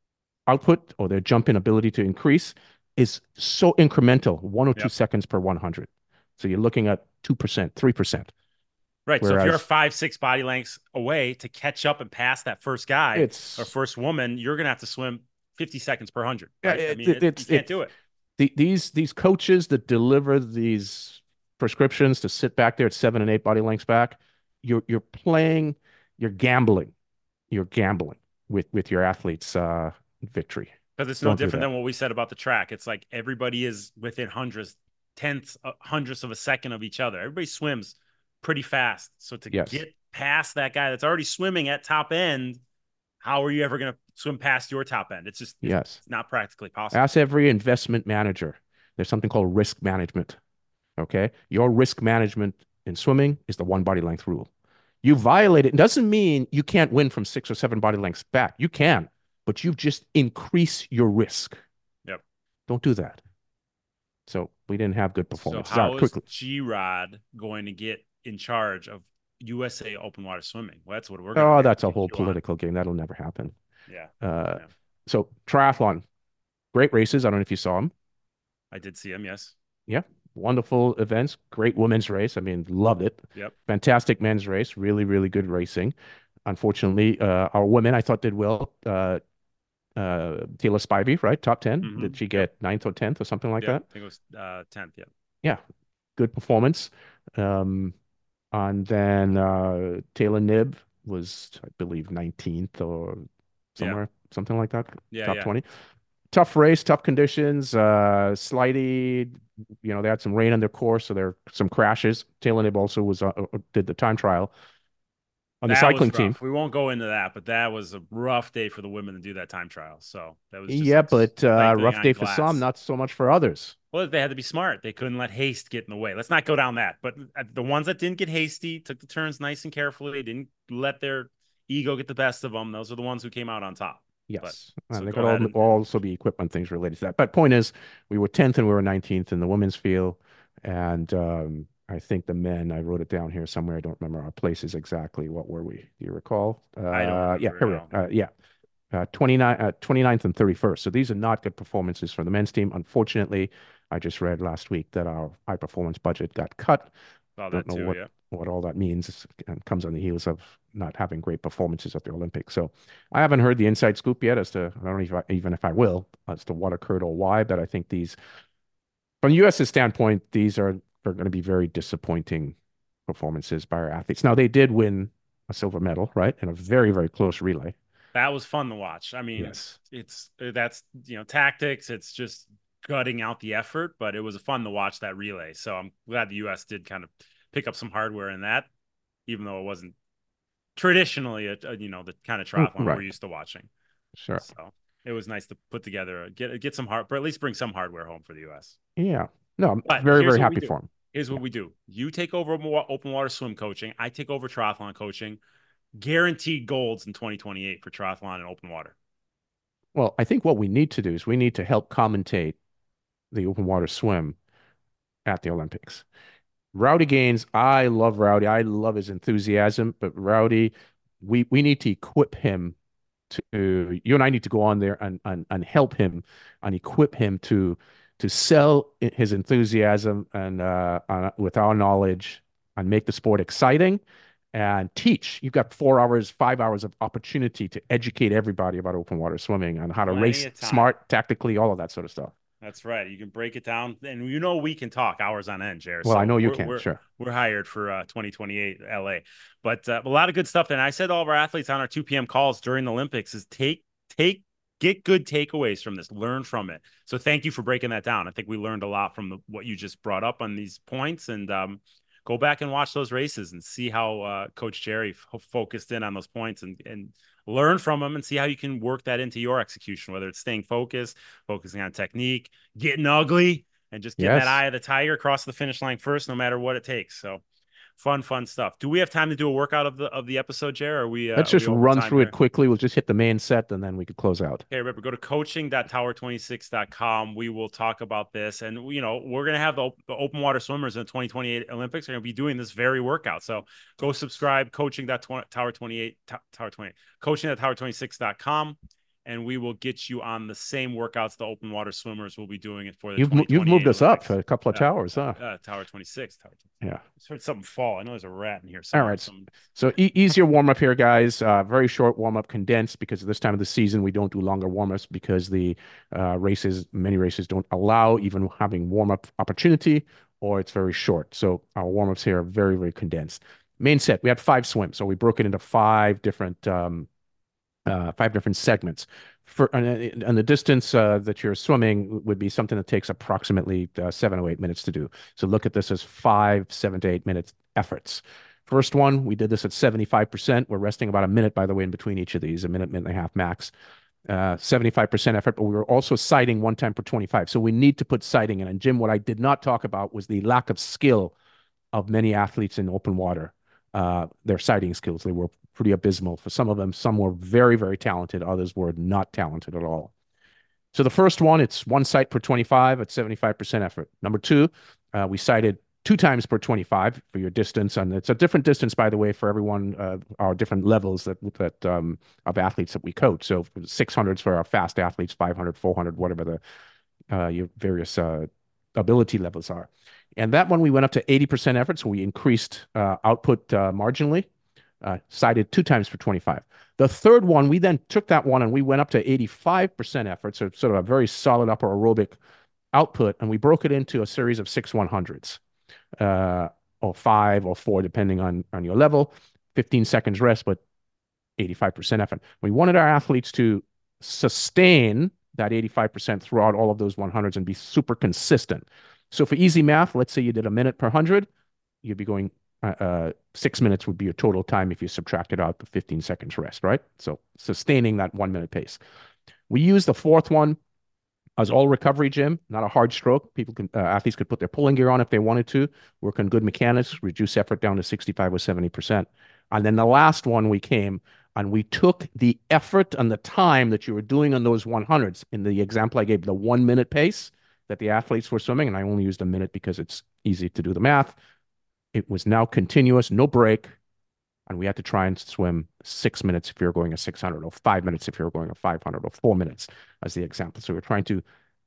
output or their jump in ability to increase is so incremental, one or two Yep. seconds per one hundred. So you're looking at two percent, three percent. Right. So if Whereas- you're five, six body lengths away to catch up and pass that first guy It's or first woman, you're going to have to swim fifty seconds per hundred. Yeah, Right? I it- mean, it- it- it's- you can't it- do it. the, these these coaches that deliver these prescriptions to sit back there at seven and eight body lengths back, you're you're playing, you're gambling, you're gambling with with your athletes' uh, victory. Because it's no Don't do different that. than what we said about the track. It's like everybody is within hundreds, tenths, uh, hundredths of a second of each other. Everybody swims pretty fast. So to Yes. get past that guy that's already swimming at top end, how are you ever going to swim past your top end? It's just Yes. it's not practically possible. Ask every investment manager. There's something called risk management. Okay. Your risk management in swimming is the one body length rule. You violate it. It doesn't mean you can't win from six or seven body lengths back. You can, but you've just increased your risk. Yep. Don't do that. So we didn't have good So performances. how All right, is quickly. G-Rod going to get in charge of U S A open water swimming? Well, that's what we're Oh, going to that's a whole political game. That'll never happen. Yeah. Uh, Yeah. So triathlon, great races. I don't know if you saw them. I did see him, yes. Wonderful events. Great women's race. I mean, loved it. Yep. Fantastic men's race. Really, really good racing. Unfortunately, uh, our women I thought did well. Uh, uh, Taylor Spivey, right? Top ten. Mhm. Did she get ninth or tenth or something like Yeah, that? I think it was uh, tenth, yeah. Yeah, good performance. Um, and then uh, Taylor Nibb was, I believe, nineteenth or somewhere, something like that. Yeah, Top yeah. twenty. Tough race, tough conditions. Uh, Slidey, you know, they had some rain on their course, so there are some crashes. Taylor Nibb also was uh, uh, did the time trial on the That cycling was team. rough. We won't go into that, but that was a rough day for the women to do that time trial. So that was just Yeah, like but uh, cycling rough on day for glass. some, not so much for others. Well, they had to be smart. They couldn't let haste get in the way. Let's not go down that. But uh, the ones that didn't get hasty, took the turns nice and carefully, didn't let their ego get the best of them. Those are the ones who came out on top. Yes, But- and so there go could ahead al- and- also be equipment things related to that. But point is, we were tenth and we were nineteenth in the women's field, and um, I think the men. I wrote it down here somewhere. I don't remember our places exactly. What were we? Do you recall? Uh, I don't Yeah, remember here we at are. Uh, yeah, uh, twenty-nine, uh, twenty-ninth and thirty-first. So these are not good performances for the men's team. Unfortunately, I just read last week that our high performance budget got cut. Oh, Don't that know too, what yeah. what all that means, and comes on the heels of not having great performances at the Olympics. So I haven't heard the inside scoop yet as to, I don't know if I, even if I will, as to what occurred or why, but I think these, from the U S's standpoint, these are, are going to be very disappointing performances by our athletes. Now, they did win a silver medal, right, in a very, very close relay. That was fun to watch. I mean, Yes. it's uh, that's you know tactics. It's just gutting out the effort, but it was fun to watch that relay. So I'm glad the U S did kind of pick up some hardware in that, even though it wasn't traditionally a, a you know the kind of triathlon Right. we're used to watching. Sure. So it was nice to put together get get some hard, but at least bring some hardware home for the U S. Yeah. No, I'm But very, here's very what we happy do. for him. Here's what Yeah. we do. You take over more open water swim coaching. I take over triathlon coaching. Guaranteed golds in twenty twenty-eight for triathlon and open water. Well, I think what we need to do is we need to help commentate the open water swim at the Olympics. Rowdy Gaines, I love Rowdy. I love his enthusiasm, but Rowdy, we we need to equip him to, you and I need to go on there and and, and help him and equip him to to sell his enthusiasm and uh, uh, with our knowledge and make the sport exciting and teach. You've got four hours, five hours of opportunity to educate everybody about open water swimming and how to Plenty race of time. smart, tactically, all of that sort of stuff. That's right. You can break it down, and you know we can talk hours on end, Jared. Well, so I know you we're, can, we're, sure. We're hired for uh, twenty twenty-eight L A, but uh, a lot of good stuff. And I said all of our athletes on our two p m calls during the Olympics is take take get good takeaways from this, learn from it. So thank you for breaking that down. I think we learned a lot from the, what you just brought up on these points, and um, go back and watch those races and see how uh, Coach Jerry f- focused in on those points and and learn from them and see how you can work that into your execution, whether it's staying focused, focusing on technique, getting ugly, and just getting Yes. that eye of the tiger across the finish line first, no matter what it takes. So fun, fun stuff. Do we have time to do a workout of the of the episode, Jer? Or are we? Uh, Let's are just we over run time through here? it quickly. We'll just hit the main set and then we could close out. Okay, remember, go to coaching dot tower twenty-six dot com. We will talk about this. And, you know, we're going to have the, the open water swimmers in the twenty twenty-eight Olympics are going to be doing this very workout. So go subscribe, coaching dot tower twenty-eight, Tower twenty-eight, coaching dot tower twenty-six dot com. And we will get you on the same workouts the open water swimmers will be doing it for the You've you've moved us Olympics. up for a couple of uh, towers, huh? Uh, Tower twenty-six. Tower twenty-six. Yeah. I just heard something fall. I know there's a rat in here. All right. Some... So e easier warm up here, guys. Uh, very short warm up, condensed because at this time of the season we don't do longer warm ups because the uh, races, many races don't allow even having warm up opportunity, or it's very short. So our warm ups here are very very condensed. Main set, we had five swims, so we broke it into five different um, uh, five different segments. For and, and the distance uh, that you're swimming would be something that takes approximately uh, seven or eight minutes to do. So look at this as five, seven to eight minutes efforts. First one, we did this at seventy-five percent. We're resting about a minute, by the way, in between each of these, a minute, minute and a half max. Uh, seventy-five percent effort, but we were also sighting one time per twenty-five. So we need to put sighting in. And Jim, what I did not talk about was the lack of skill of many athletes in open water. Uh, their sighting skills, they were pretty abysmal. For some of them, some were very, very talented. Others were not talented at all. So the first one, it's one sight per twenty-five at seventy-five percent effort. Number two, uh, we sighted two times per twenty-five for your distance. And it's a different distance, by the way, for everyone, uh, our different levels that, that um, of athletes that we coach. So six hundreds for our fast athletes, five hundred, four hundred, whatever the uh, your various uh, ability levels are. And that one, we went up to eighty percent effort. So we increased uh, output uh, marginally, uh, sighted two times per twenty-five. The third one, we then took that one and we went up to eighty-five percent effort. So sort of a very solid upper aerobic output. And we broke it into a series of six one hundreds, uh, or five or four, depending on, on your level, fifteen seconds rest, but eighty-five percent effort. We wanted our athletes to sustain that eighty-five percent throughout all of those one hundreds and be super consistent. So for easy math, let's say you did a minute per hundred, you'd be going, uh, uh, six minutes would be your total time if you subtracted out the fifteen seconds rest, right? So sustaining that one minute pace. We use the fourth one as all recovery, Jim, not a hard stroke. People can, uh, athletes could put their pulling gear on if they wanted to, work on good mechanics, reduce effort down to sixty-five or seventy percent. And then the last one we came and we took the effort and the time that you were doing on those one hundreds. In the example I gave, the one minute pace that the athletes were swimming, and I only used a minute because it's easy to do the math. It was now continuous, no break, and we had to try and swim six minutes if you're going a six hundred, or five minutes if you're going a five hundred, or four minutes as the example. So we're trying to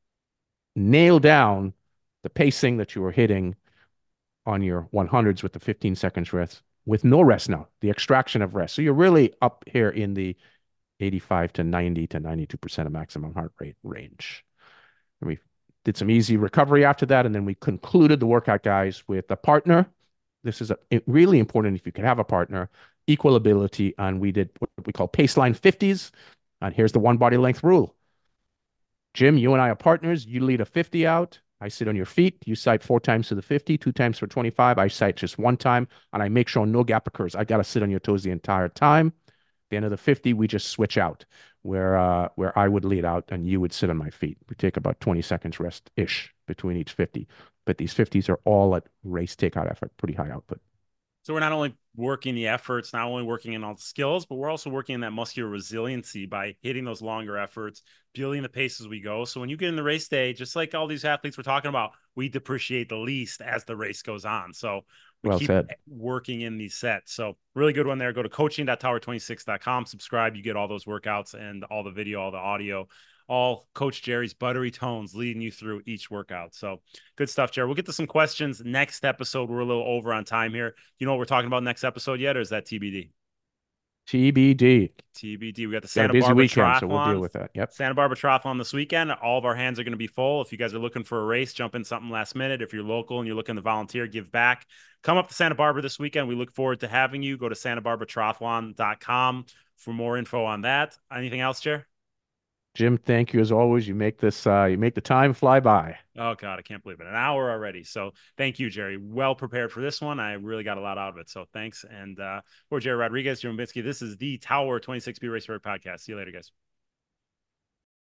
nail down the pacing that you were hitting on your one hundreds with the fifteen seconds rest, with no rest now, the extraction of rest. So you're really up here in the eighty-five to ninety to ninety-two percent of maximum heart rate range. And we did some easy recovery after that, and then we concluded the workout, guys, with a partner. This is a, it really important if you can have a partner, equal ability, and we did what we call Paceline fifties. And here's the one body length rule. Jim, you and I are partners. You lead a fifty out. I sit on your feet. You sight four times to the fifty, two times for twenty-five. I sight just one time, and I make sure no gap occurs. I got to sit on your toes the entire time. At the end of the fifty, we just switch out where uh, where I would lead out and you would sit on my feet. We take about twenty seconds rest-ish between each fifty. But these fifties are all at race takeout effort, pretty high output. So we're not only working the efforts, not only working in all the skills, but we're also working in that muscular resiliency by hitting those longer efforts, building the pace as we go. So when you get in the race day, just like all these athletes we're talking about, we depreciate the least as the race goes on. So we well keep said. working in these sets. So really good one there. Go to coaching dot tower twenty-six dot com, subscribe. You get all those workouts and all the video, all the audio, all Coach Jerry's buttery tones leading you through each workout. So good stuff, Jerry. We'll get to some questions next episode. We're a little over on time here. You know what we're talking about next episode yet, or is that T B D? T B D. T B D. We got the Got a Santa busy Barbara weekend, Triathlon. so we'll deal with that. Yep. Santa Barbara Triathlon this weekend. All of our hands are going to be full. If you guys are looking for a race, jump in something last minute. If you're local and you're looking to volunteer, give back. Come up to Santa Barbara this weekend. We look forward to having you. Go to santa barbara triathlon dot com for more info on that. Anything else, Jer? Jim, thank you as always. You make this, uh, you make the time fly by. Oh God, I can't believe it. An hour already. So thank you, Jerry. Well prepared for this one. I really got a lot out of it. So thanks. And uh, for Jerry Rodriguez, Jim Binsky, this is the Tower twenty-six B Race Road Podcast. See you later, guys.